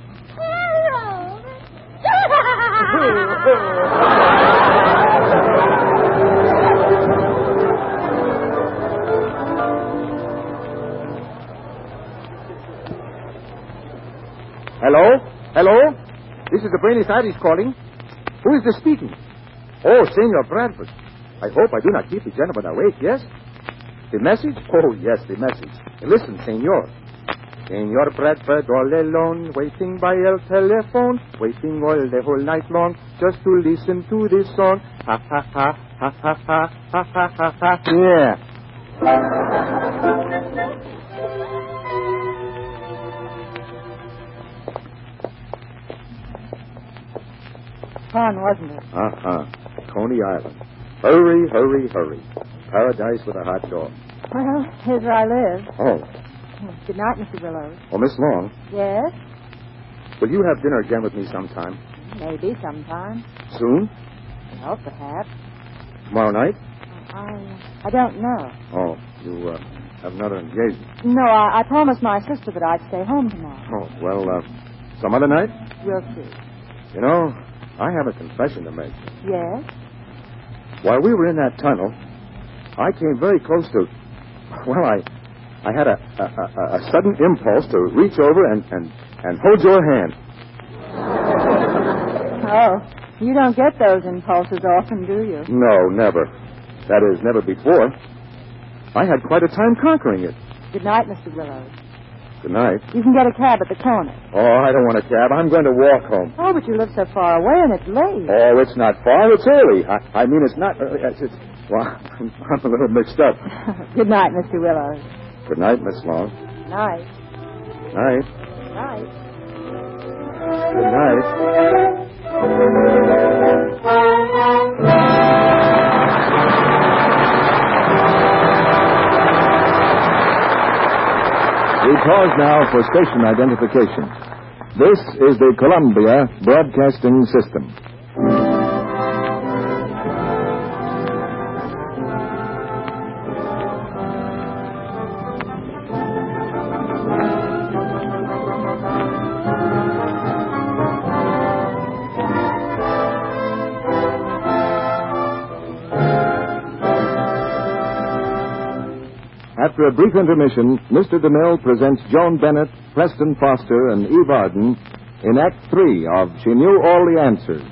Hello? Hello? This is the Buenos Aires calling. Who is this speaking? Oh, Senor Bradford. I hope I do not keep the gentleman awake, yes? The message? Oh, yes, the message. Listen, Senor. Senor Bradford, all alone, waiting by el telephone, waiting all the whole night long, just to listen to this song. Ha, ha, ha, ha, ha, ha, ha, ha, ha, ha. Yeah. Fun, wasn't it? Uh-huh. Coney Island. Hurry, hurry, hurry. Paradise with a hot dog. Well, here's where I live. Oh. Good night, Mister Willows. Oh, Miss Long, Yes? will you have dinner again with me sometime? Maybe sometime. Soon? Well, perhaps. Tomorrow night? I, I don't know. Oh, you uh, have another engagement. No, I, I promised my sister that I'd stay home tomorrow. Oh, well, uh, some other night? We'll see. You know, I have a confession to make. Yes? While we were in that tunnel, I came very close to... Well, I I had a, a, a, a sudden impulse to reach over and, and, and hold your hand. Oh, you don't get those impulses often, do you? No, never. That is, never before. I had quite a time conquering it. Good night, Mister Willows. Good night. You can get a cab at the corner. Oh, I don't want a cab. I'm going to walk home. Oh, but you live so far away and it's late. Oh, it's not far. It's early. I, I mean, it's not... Uh, it's, it's, well, I'm, I'm a little mixed up. Good night, Mister Willows. Good night, Miss Long. Night. Night. Night. Good night. We pause now for station identification. This is the Columbia Broadcasting System. After a brief intermission, Mister DeMille presents Joan Bennett, Preston Foster, and Eve Arden in Act Three of She Knew All the Answers.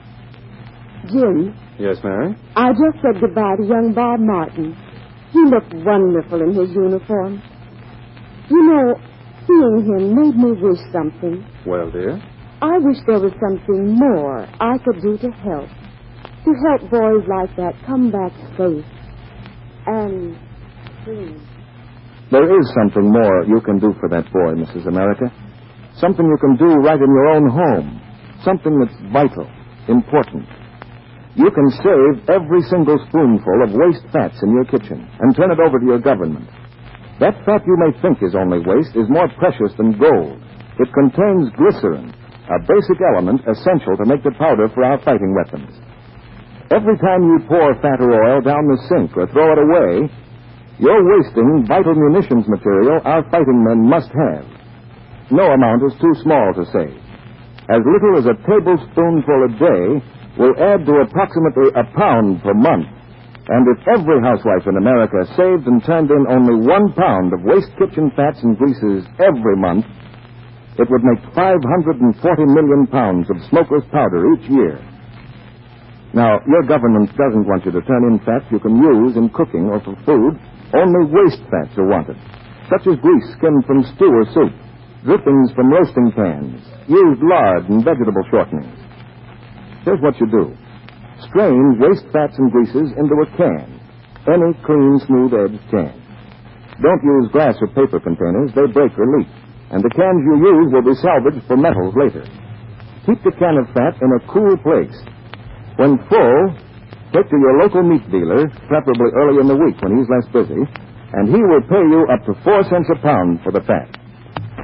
Jim, Yes, Mary? I just said goodbye to young Bob Martin. He looked wonderful in his uniform. You know, seeing him made me wish something. Well, dear? I wish there was something more I could do to help. To help boys like that come back safe. And clean. There is something more you can do for that boy, Missus America. Something you can do right in your own home. Something that's vital, important. You can save every single spoonful of waste fats in your kitchen and turn it over to your government. That fat you may think is only waste is more precious than gold. It contains glycerin, a basic element essential to make the powder for our fighting weapons. Every time you pour fat or oil down the sink or throw it away, you're wasting vital munitions material our fighting men must have. No amount is too small to save. As little as a tablespoonful a day will add to approximately a pound per month. And if every housewife in America saved and turned in only one pound of waste kitchen fats and greases every month, it would make five hundred forty million pounds of smokeless powder each year. Now, your government doesn't want you to turn in fats you can use in cooking or for food. Only waste fats are wanted, such as grease skimmed from stew or soup, drippings from roasting pans, used lard and vegetable shortenings. Here's what you do. Strain waste fats and greases into a can. Any clean, smooth-edged can. Don't use glass or paper containers. They break or leak. And the cans you use will be salvaged for metals later. Keep the can of fat in a cool place. When full, take to your local meat dealer, preferably early in the week when he's less busy, and he will pay you up to four cents a pound for the fat.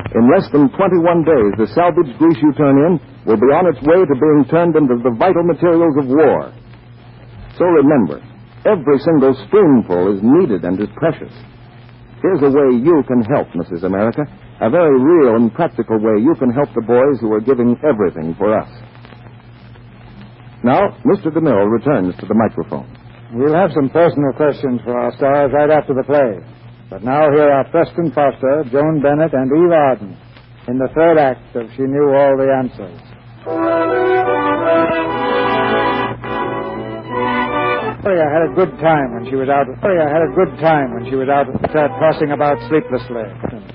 In less than twenty-one days, the salvaged grease you turn in will be on its way to being turned into the vital materials of war. So remember, every single spoonful is needed and is precious. Here's a way you can help, Missus America. A very real and practical way you can help the boys who are giving everything for us. Now, Mister DeMille returns to the microphone. We'll have some personal questions for our stars right after the play. But now here are Preston Foster, Joan Bennett, and Eve Arden in the third act of She Knew All the Answers. Gloria had a good time when she was out. Gloria had a good time when she was out uh, tossing about sleeplessly.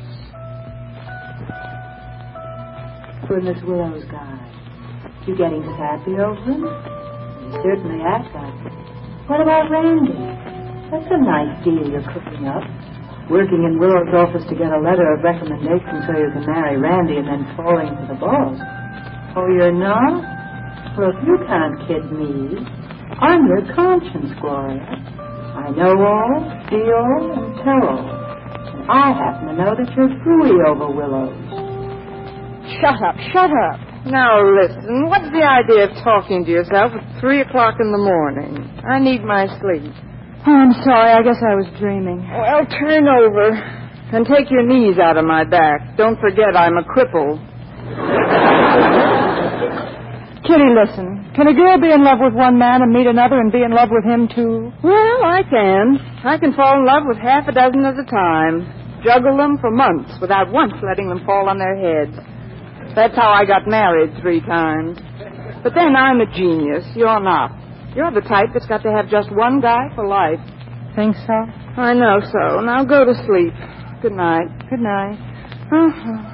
Poor Miss Willow's guy. You getting happy over him? You certainly act like it. What about Randy? That's a nice deal you're cooking up. Working in Willow's office to get a letter of recommendation so you can marry Randy and then falling for the boss. Oh, you're not? Well, if you can't kid me, I'm your conscience, Gloria. I know all, see all, and tell all. And I happen to know that you're frooey over Willows. Shut up, shut up. Now, listen, what's the idea of talking to yourself at three o'clock in the morning? I need my sleep. Oh, I'm sorry. I guess I was dreaming. Well, turn over and take your knees out of my back. Don't forget I'm a cripple. Kitty, listen. Can a girl be in love with one man and meet another and be in love with him, too? Well, I can. I can fall in love with half a dozen at a time. Juggle them for months without once letting them fall on their heads. That's how I got married three times. But then I'm a genius. You're not. You're the type that's got to have just one guy for life. Think so? I know so. Now go to sleep. Good night. Good night. Uh-huh.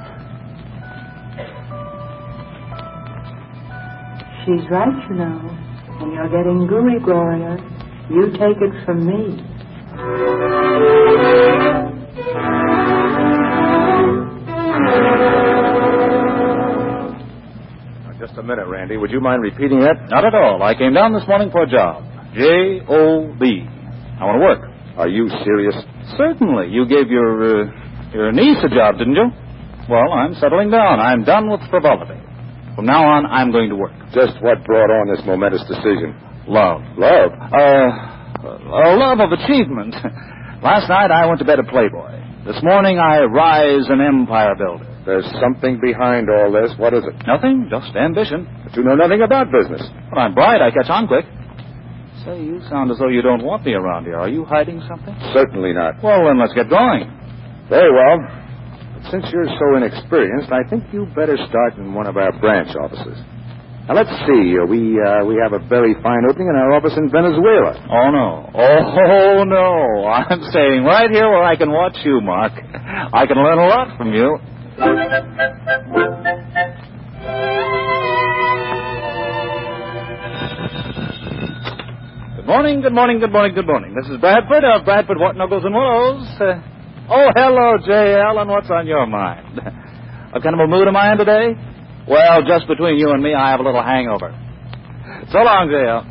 She's right, you know. When you're getting gooey, Gloria, you take it from me. Just a minute, Randy. Would you mind repeating that? Not at all. I came down this morning for a job. J O B. I want to work. Are you serious? Certainly. You gave your, uh, your niece a job, didn't you? Well, I'm settling down. I'm done with frivolity. From now on, I'm going to work. Just what brought on this momentous decision? Love. Love? Uh, a love of achievement. Last night, I went to bed a playboy. This morning, I rise an empire builder. There's something behind all this. What is it? Nothing, just ambition. But you know nothing about business. Well, I'm bright. I catch on quick. Say, you sound as though you don't want me around here. Are you hiding something? Certainly not. Well, then let's get going. Very well. But since you're so inexperienced, I think you better start in one of our branch offices. Now, let's see. Uh, we uh, we have a very fine opening in our office in Venezuela. Oh, no. Oh, no. I'm staying right here where I can watch you, Mark. I can learn a lot from you. Good morning, good morning, good morning, good morning. This is Bradford of Bradford, Wharton, Ogles, and Willows. Uh, oh, hello, J L, and what's on your mind? What kind of a mood am I in today? Well, just between you and me, I have a little hangover. So long, J L.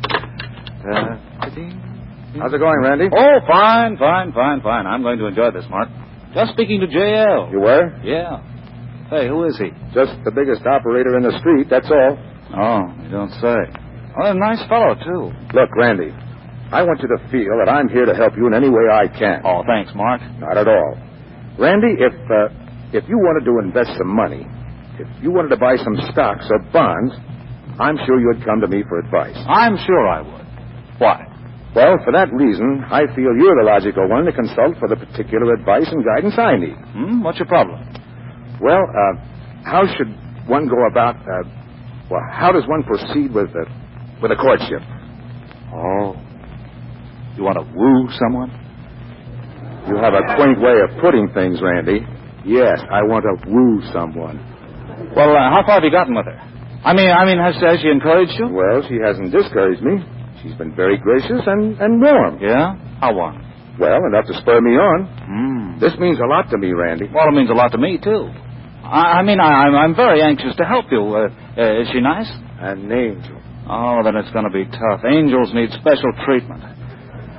Uh, How's it going, Randy? Oh, fine, fine, fine, fine. I'm going to enjoy this, Mark. Just speaking to J L. You were? Yeah. Hey, who is he? Just the biggest operator in the street, that's all. Oh, you don't say. Oh, a nice fellow, too. Look, Randy, I want you to feel that I'm here to help you in any way I can. Oh, thanks, Mark. Not at all. Randy, if uh, if you wanted to invest some money, if you wanted to buy some stocks or bonds, I'm sure you'd come to me for advice. I'm sure I would. Why? Well, for that reason, I feel you're the logical one to consult for the particular advice and guidance I need. Hmm? What's your problem? Well, uh, how should one go about, uh, well, how does one proceed with, uh, with a courtship? Oh. You want to woo someone? You have a quaint way of putting things, Randy. Yes, I want to woo someone. Well, uh, how far have you gotten with her? I mean, I mean, has, has she encouraged you? Well, she hasn't discouraged me. She's been very gracious and, and warm. Yeah? How warm? Well, enough to spur me on. Mm. This means a lot to me, Randy. Well, it means a lot to me, too. I, I mean, I, I'm, I'm very anxious to help you. Uh, uh, is she nice? An angel. Oh, then it's going to be tough. Angels need special treatment.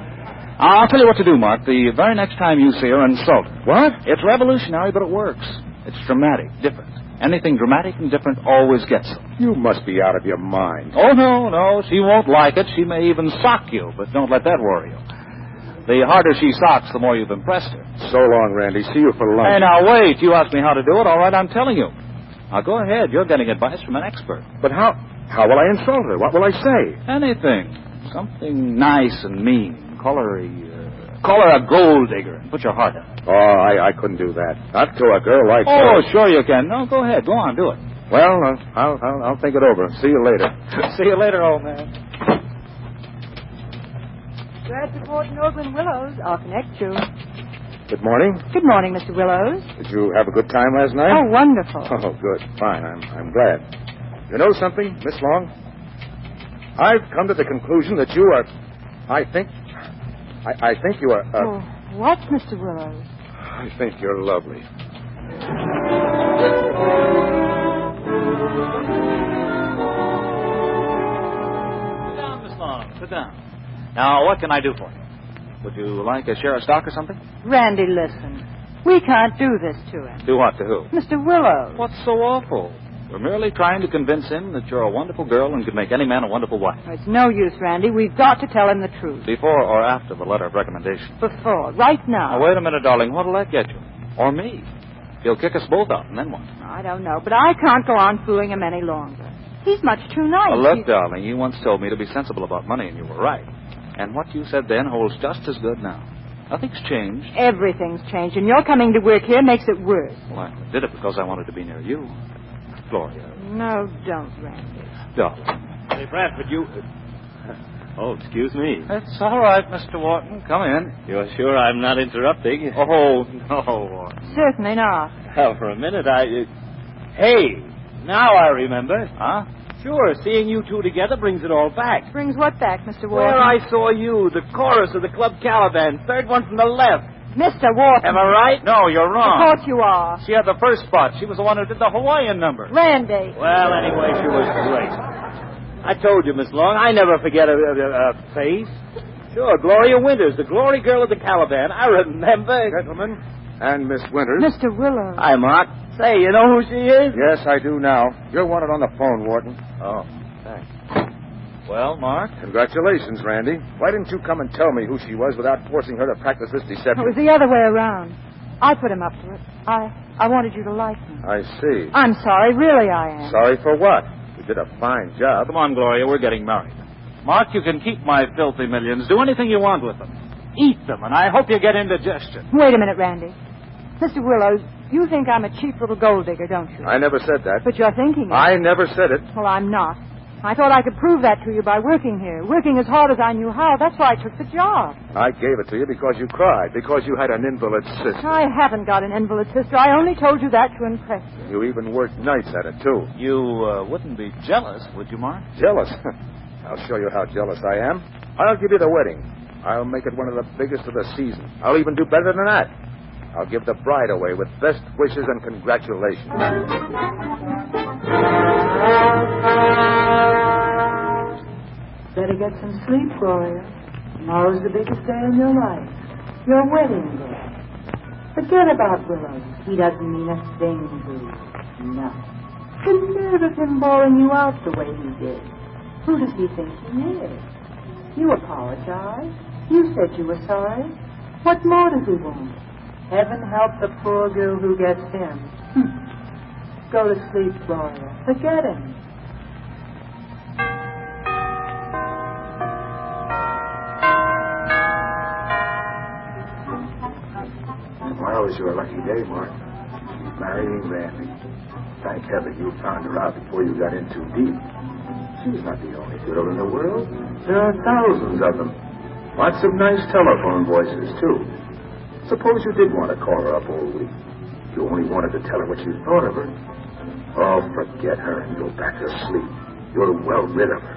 I'll tell you what to do, Mark. The very next time you see her, insult her. What? It's revolutionary, but it works. It's dramatic, different. Anything dramatic and different always gets them. You must be out of your mind. Oh, no, no. She won't like it. She may even sock you, but don't let that worry you. The harder she socks, the more you've impressed her. So long, Randy. See you for lunch. Hey, now, wait. You asked me how to do it. All right, I'm telling you. Now, go ahead. You're getting advice from an expert. But how how will I insult her? What will I say? Anything. Something nice and mean. Call her a, uh, call her a gold digger and put your heart in it. Oh, I, I couldn't do that. Not to a girl like Oh, her. sure you can. No, go ahead. Go on, do it. Well, uh, I'll, I'll I'll think it over. See you later. See you later, old man. Bradford Wharton Oakland Willows. I'll connect you. Good morning. Good morning, Mister Willows. Did you have a good time last night? Oh, wonderful. Oh, good. Fine. I'm I'm glad. You know something, Miss Long? I've come to the conclusion that you are. I think. I, I think you are. Uh, oh, what, Mister Willows? I think you're lovely. Sit down, Miss Long. Sit down. Now, what can I do for you? Would you like a share of stock or something? Randy, listen. We can't do this to him. Do what to who? Mister Willows. What's so awful? We're merely trying to convince him that you're a wonderful girl and could make any man a wonderful wife. It's no use, Randy. We've got to tell him the truth. Before or after the letter of recommendation? Before. Right now. Now, wait a minute, darling. What'll that get you? Or me? He'll kick us both out, and then what? I don't know, but I can't go on fooling him any longer. He's much too nice. Well, look, He's... darling, you once told me to be sensible about money, and you were right. And what you said then holds just as good now. Nothing's changed. Everything's changed, and your coming to work here makes it worse. Well, I did it because I wanted to be near you. Gloria. No, don't, Randy. Darling. Hey, Bradford, you... Oh, excuse me. It's all right, Mister Wharton. Come in. You're sure I'm not interrupting? Oh, no, Wharton. Certainly not. Well, for a minute, I... Uh... Hey, now I remember. Huh? Sure, seeing you two together brings it all back. Brings what back, Mister Wharton? Where I saw you, the chorus of the Club Caliban, third one from the left. Mister Wharton. Am I right? No, you're wrong. Of course you are. She had the first spot. She was the one who did the Hawaiian number. Randy. Well, anyway, she was great. I told you, Miss Long, I never forget a, a, a face. Sure, Gloria Winters, the glory girl of the Caliban. I remember. Gentlemen, and Miss Winters. Mister Willows. Hi, Mark. Say, you know who she is? Yes, I do now. You're wanted on the phone, Wharton. Oh, thanks. Well, Mark? Congratulations, Randy. Why didn't you come and tell me who she was without forcing her to practice this deception? It was the other way around. I put him up to it. I I wanted you to like me. I see. I'm sorry. Really, I am. Sorry for what? You did a fine job. Come on, Gloria. We're getting married. Mark, you can keep my filthy millions. Do anything you want with them. Eat them, and I hope you get indigestion. Wait a minute, Randy. Mister Willows, you think I'm a cheap little gold digger, don't you? I never said that. But you're thinking it. I never said it. Well, I'm not. I thought I could prove that to you by working here, working as hard as I knew how. That's why I took the job. I gave it to you because you cried, because you had an invalid sister. I haven't got an invalid sister. I only told you that to impress you. You even worked nights at it, too. You uh, wouldn't be jealous, would you, Mark? Jealous? I'll show you how jealous I am. I'll give you the wedding. I'll make it one of the biggest of the season. I'll even do better than that. I'll give the bride away with best wishes and congratulations. Better get some sleep, Gloria. Tomorrow's the biggest day in your life. Your wedding day. Forget about Willows. He doesn't mean a thing to you. No. The nerve of him bawling you out the way he did. Who does he think he is? You apologized. You said you were sorry. What more does he want? Heaven help the poor girl who gets him. Hm. Go to sleep, Gloria. Forget him. Tomorrow is your lucky day, Mark. She's marrying Randy. Thank heaven you found her out before you got in too deep. She's not the only girl in the world. There are thousands of them. Lots of nice telephone voices, too. Suppose you did want to call her up all week. You only wanted to tell her what you thought of her. Oh, forget her and go back to sleep. You're well rid of her.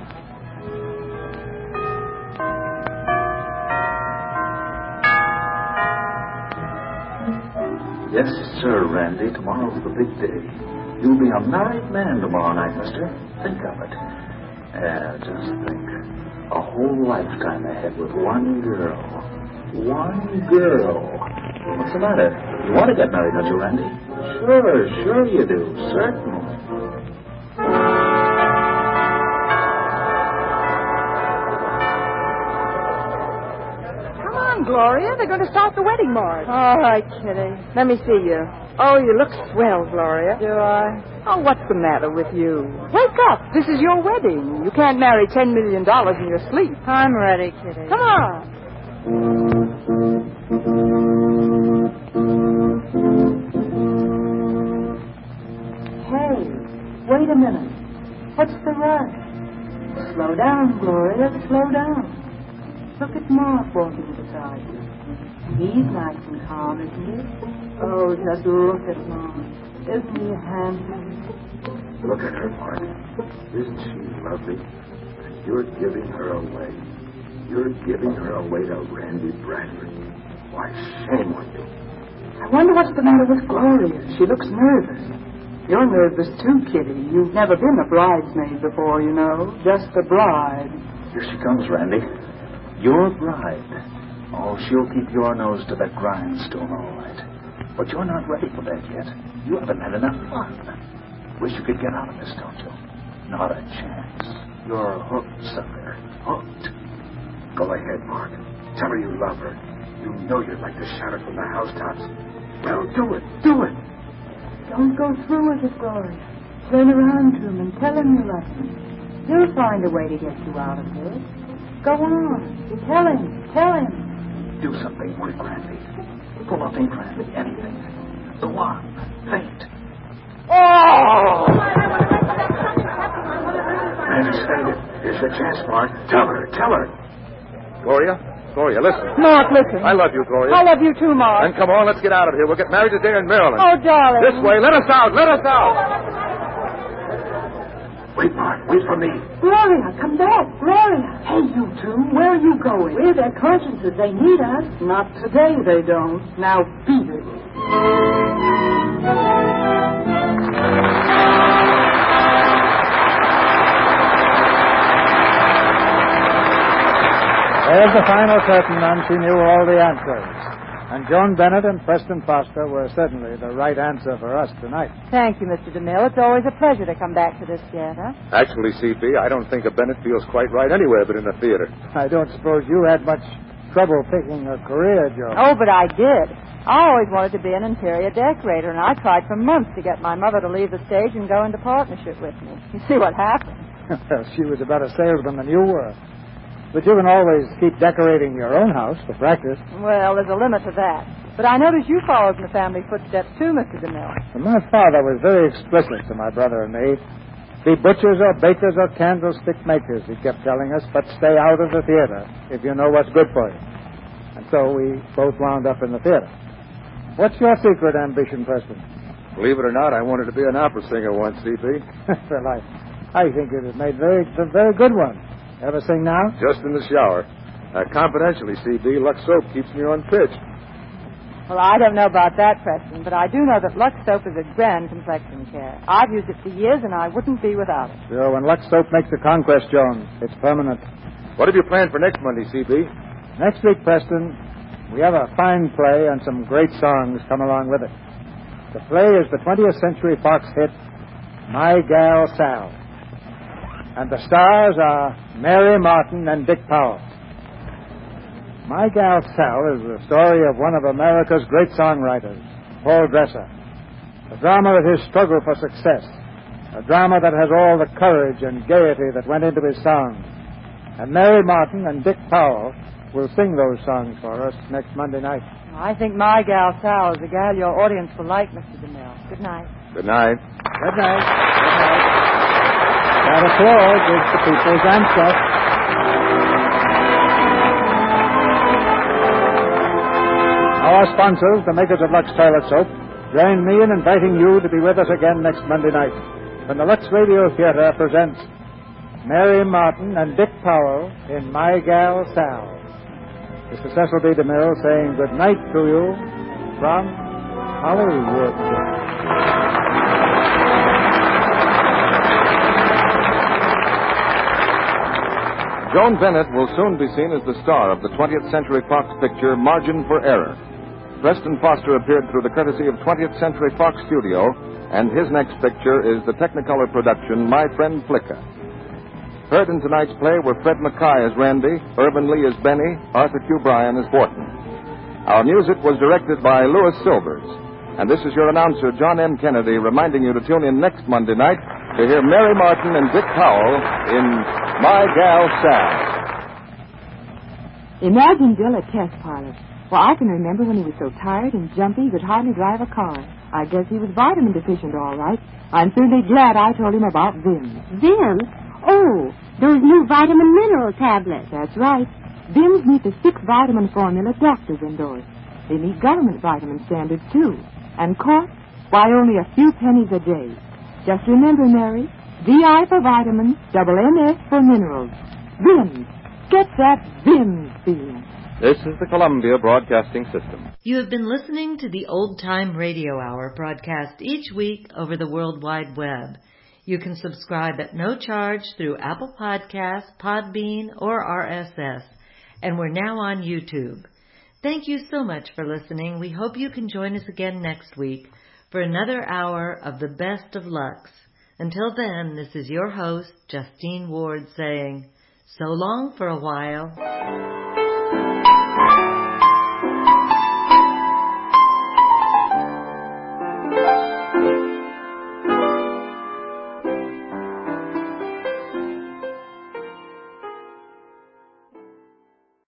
Yes, sir, Randy. Tomorrow's the big day. You'll be a married man tomorrow night, mister. Think of it. Yeah, just think. A whole lifetime ahead with one girl. One girl. What's the matter? You want to get married, don't you, Randy? Sure, sure you do. Certainly. Come on, Gloria. They're going to start the wedding march. All right, Kitty. Let me see you. Oh, you look swell, Gloria. Do I? Oh, what's the matter with you? Wake up. This is your wedding. You can't marry ten million dollars in your sleep. I'm ready, Kitty. Come on. Hey, wait a minute. What's the rush? Slow down, Gloria. Slow down. Look at Mark walking beside you. He's nice and calm, isn't he? Oh, just look at Mark. Isn't he handsome? Look at her, Mark. Isn't she lovely? And you're giving her away. You're giving her away to Randy Bradford. Why, shame on you. I wonder what's the matter with Gloria. She looks nervous. You're nervous too, Kitty. You've never been a bridesmaid before, you know. Just a bride. Here she comes, Randy. Your bride. Oh, she'll keep your nose to the grindstone, all right. But you're not ready for that yet. You haven't had enough fun. Wish you could get out of this, don't you? Not a chance. You're hooked, sucker. Hooked. Go ahead, Mark. Tell her you love her. You know you'd like to shout it from the housetops. Well, do it. Do it. Don't go through with it, Gloria. Turn around to him and tell him you love him. He'll find a way to get you out of this. Go on. Tell him. Tell him. Do something quick, Randy. Pull a faint, Randy. Anything. Go on. Faint. Oh! Randy's fainted. Here's the chance, Mark. Tell her. Tell her. Gloria? Gloria, listen. Mark, listen. I love you, Gloria. I love you too, Mark. Then come on, let's get out of here. We'll get married today in Maryland. Oh, darling. This way. Let us out. Let us out. Wait, Mark. Wait for me. Gloria, come back. Gloria. Hey, you two. Where are you going? We're their consciences. They need us. Not today, they don't. Now, beat it. There's the final curtain on She Knew All the Answers. And Joan Bennett and Preston Foster were certainly the right answer for us tonight. Thank you, Mister DeMille. It's always a pleasure to come back to this theater. Actually, C B, I don't think a Bennett feels quite right anywhere but in the theater. I don't suppose you had much trouble picking a career, Joan. Oh, but I did. I always wanted to be an interior decorator, and I tried for months to get my mother to leave the stage and go into partnership with me. You see what happened? Well, she was a better salesman than you were. But you can always keep decorating your own house for practice. Well, there's a limit to that. But I notice you followed in the family footsteps, too, Mister DeMille. Well, my father was very explicit to my brother and me. Be butchers or bakers or candlestick makers, he kept telling us, but stay out of the theater if you know what's good for you. And so we both wound up in the theater. What's your secret ambition, Preston? Believe it or not, I wanted to be an opera singer once, C B. Well, I, I think it has made very, a very good one. Ever sing now? Just in the shower. Uh, confidentially, C B, Lux Soap keeps me on pitch. Well, I don't know about that, Preston, but I do know that Lux Soap is a grand complexion care. I've used it for years, and I wouldn't be without it. Sure, when Lux Soap makes a conquest, Joan, it's permanent. What have you planned for next Monday, C B? Next week, Preston, we have a fine play and some great songs come along with it. The play is the twentieth Century Fox hit, My Gal Sal. And the stars are Mary Martin and Dick Powell. My Gal Sal is the story of one of America's great songwriters, Paul Dresser. A drama of his struggle for success. A drama that has all the courage and gaiety that went into his songs. And Mary Martin and Dick Powell will sing those songs for us next Monday night. I think My Gal Sal is a gal your audience will like, Mister DeMille. Good night. Good night. Good night. Good night. That applause is the people's answer. Our sponsors, the makers of Lux Toilet Soap, join me in inviting you to be with us again next Monday night when the Lux Radio Theater presents Mary Martin and Dick Powell in My Gal Sal. Mister Cecil B. DeMille saying good night to you from Hollywood. Joan Bennett will soon be seen as the star of the twentieth Century Fox picture Margin for Error. Preston Foster appeared through the courtesy of twentieth Century Fox Studio, and his next picture is the Technicolor production, My Friend Flicka. Heard in tonight's play were Fred Mackay as Randy, Irvin Lee as Benny, Arthur Q. Bryan as Wharton. Our music was directed by Louis Silvers. And this is your announcer, John M. Kennedy, reminding you to tune in next Monday night to hear Mary Martin and Dick Powell in My Gal Sal. Imagine Bill a test pilot. Well, I can remember when he was so tired and jumpy he could hardly drive a car. I guess he was vitamin deficient, all right. I'm certainly glad I told him about Vims. Vims? Oh, those new vitamin mineral tablets. That's right. Vims meet the six vitamin formula doctors endorse. They meet government vitamin standards, too. And cost? Why, only a few pennies a day. Just remember, Mary, V I for vitamins, double M S for minerals. Vims. Get that Vims feeling. This is the Columbia Broadcasting System. You have been listening to the Old Time Radio Hour, broadcast each week over the World Wide Web. You can subscribe at no charge through Apple Podcasts, Podbean, or R S S. And we're now on YouTube. Thank you so much for listening. We hope you can join us again next week for another hour of the best of Lux. Until then, this is your host, Justine Ward, saying, so long for a while.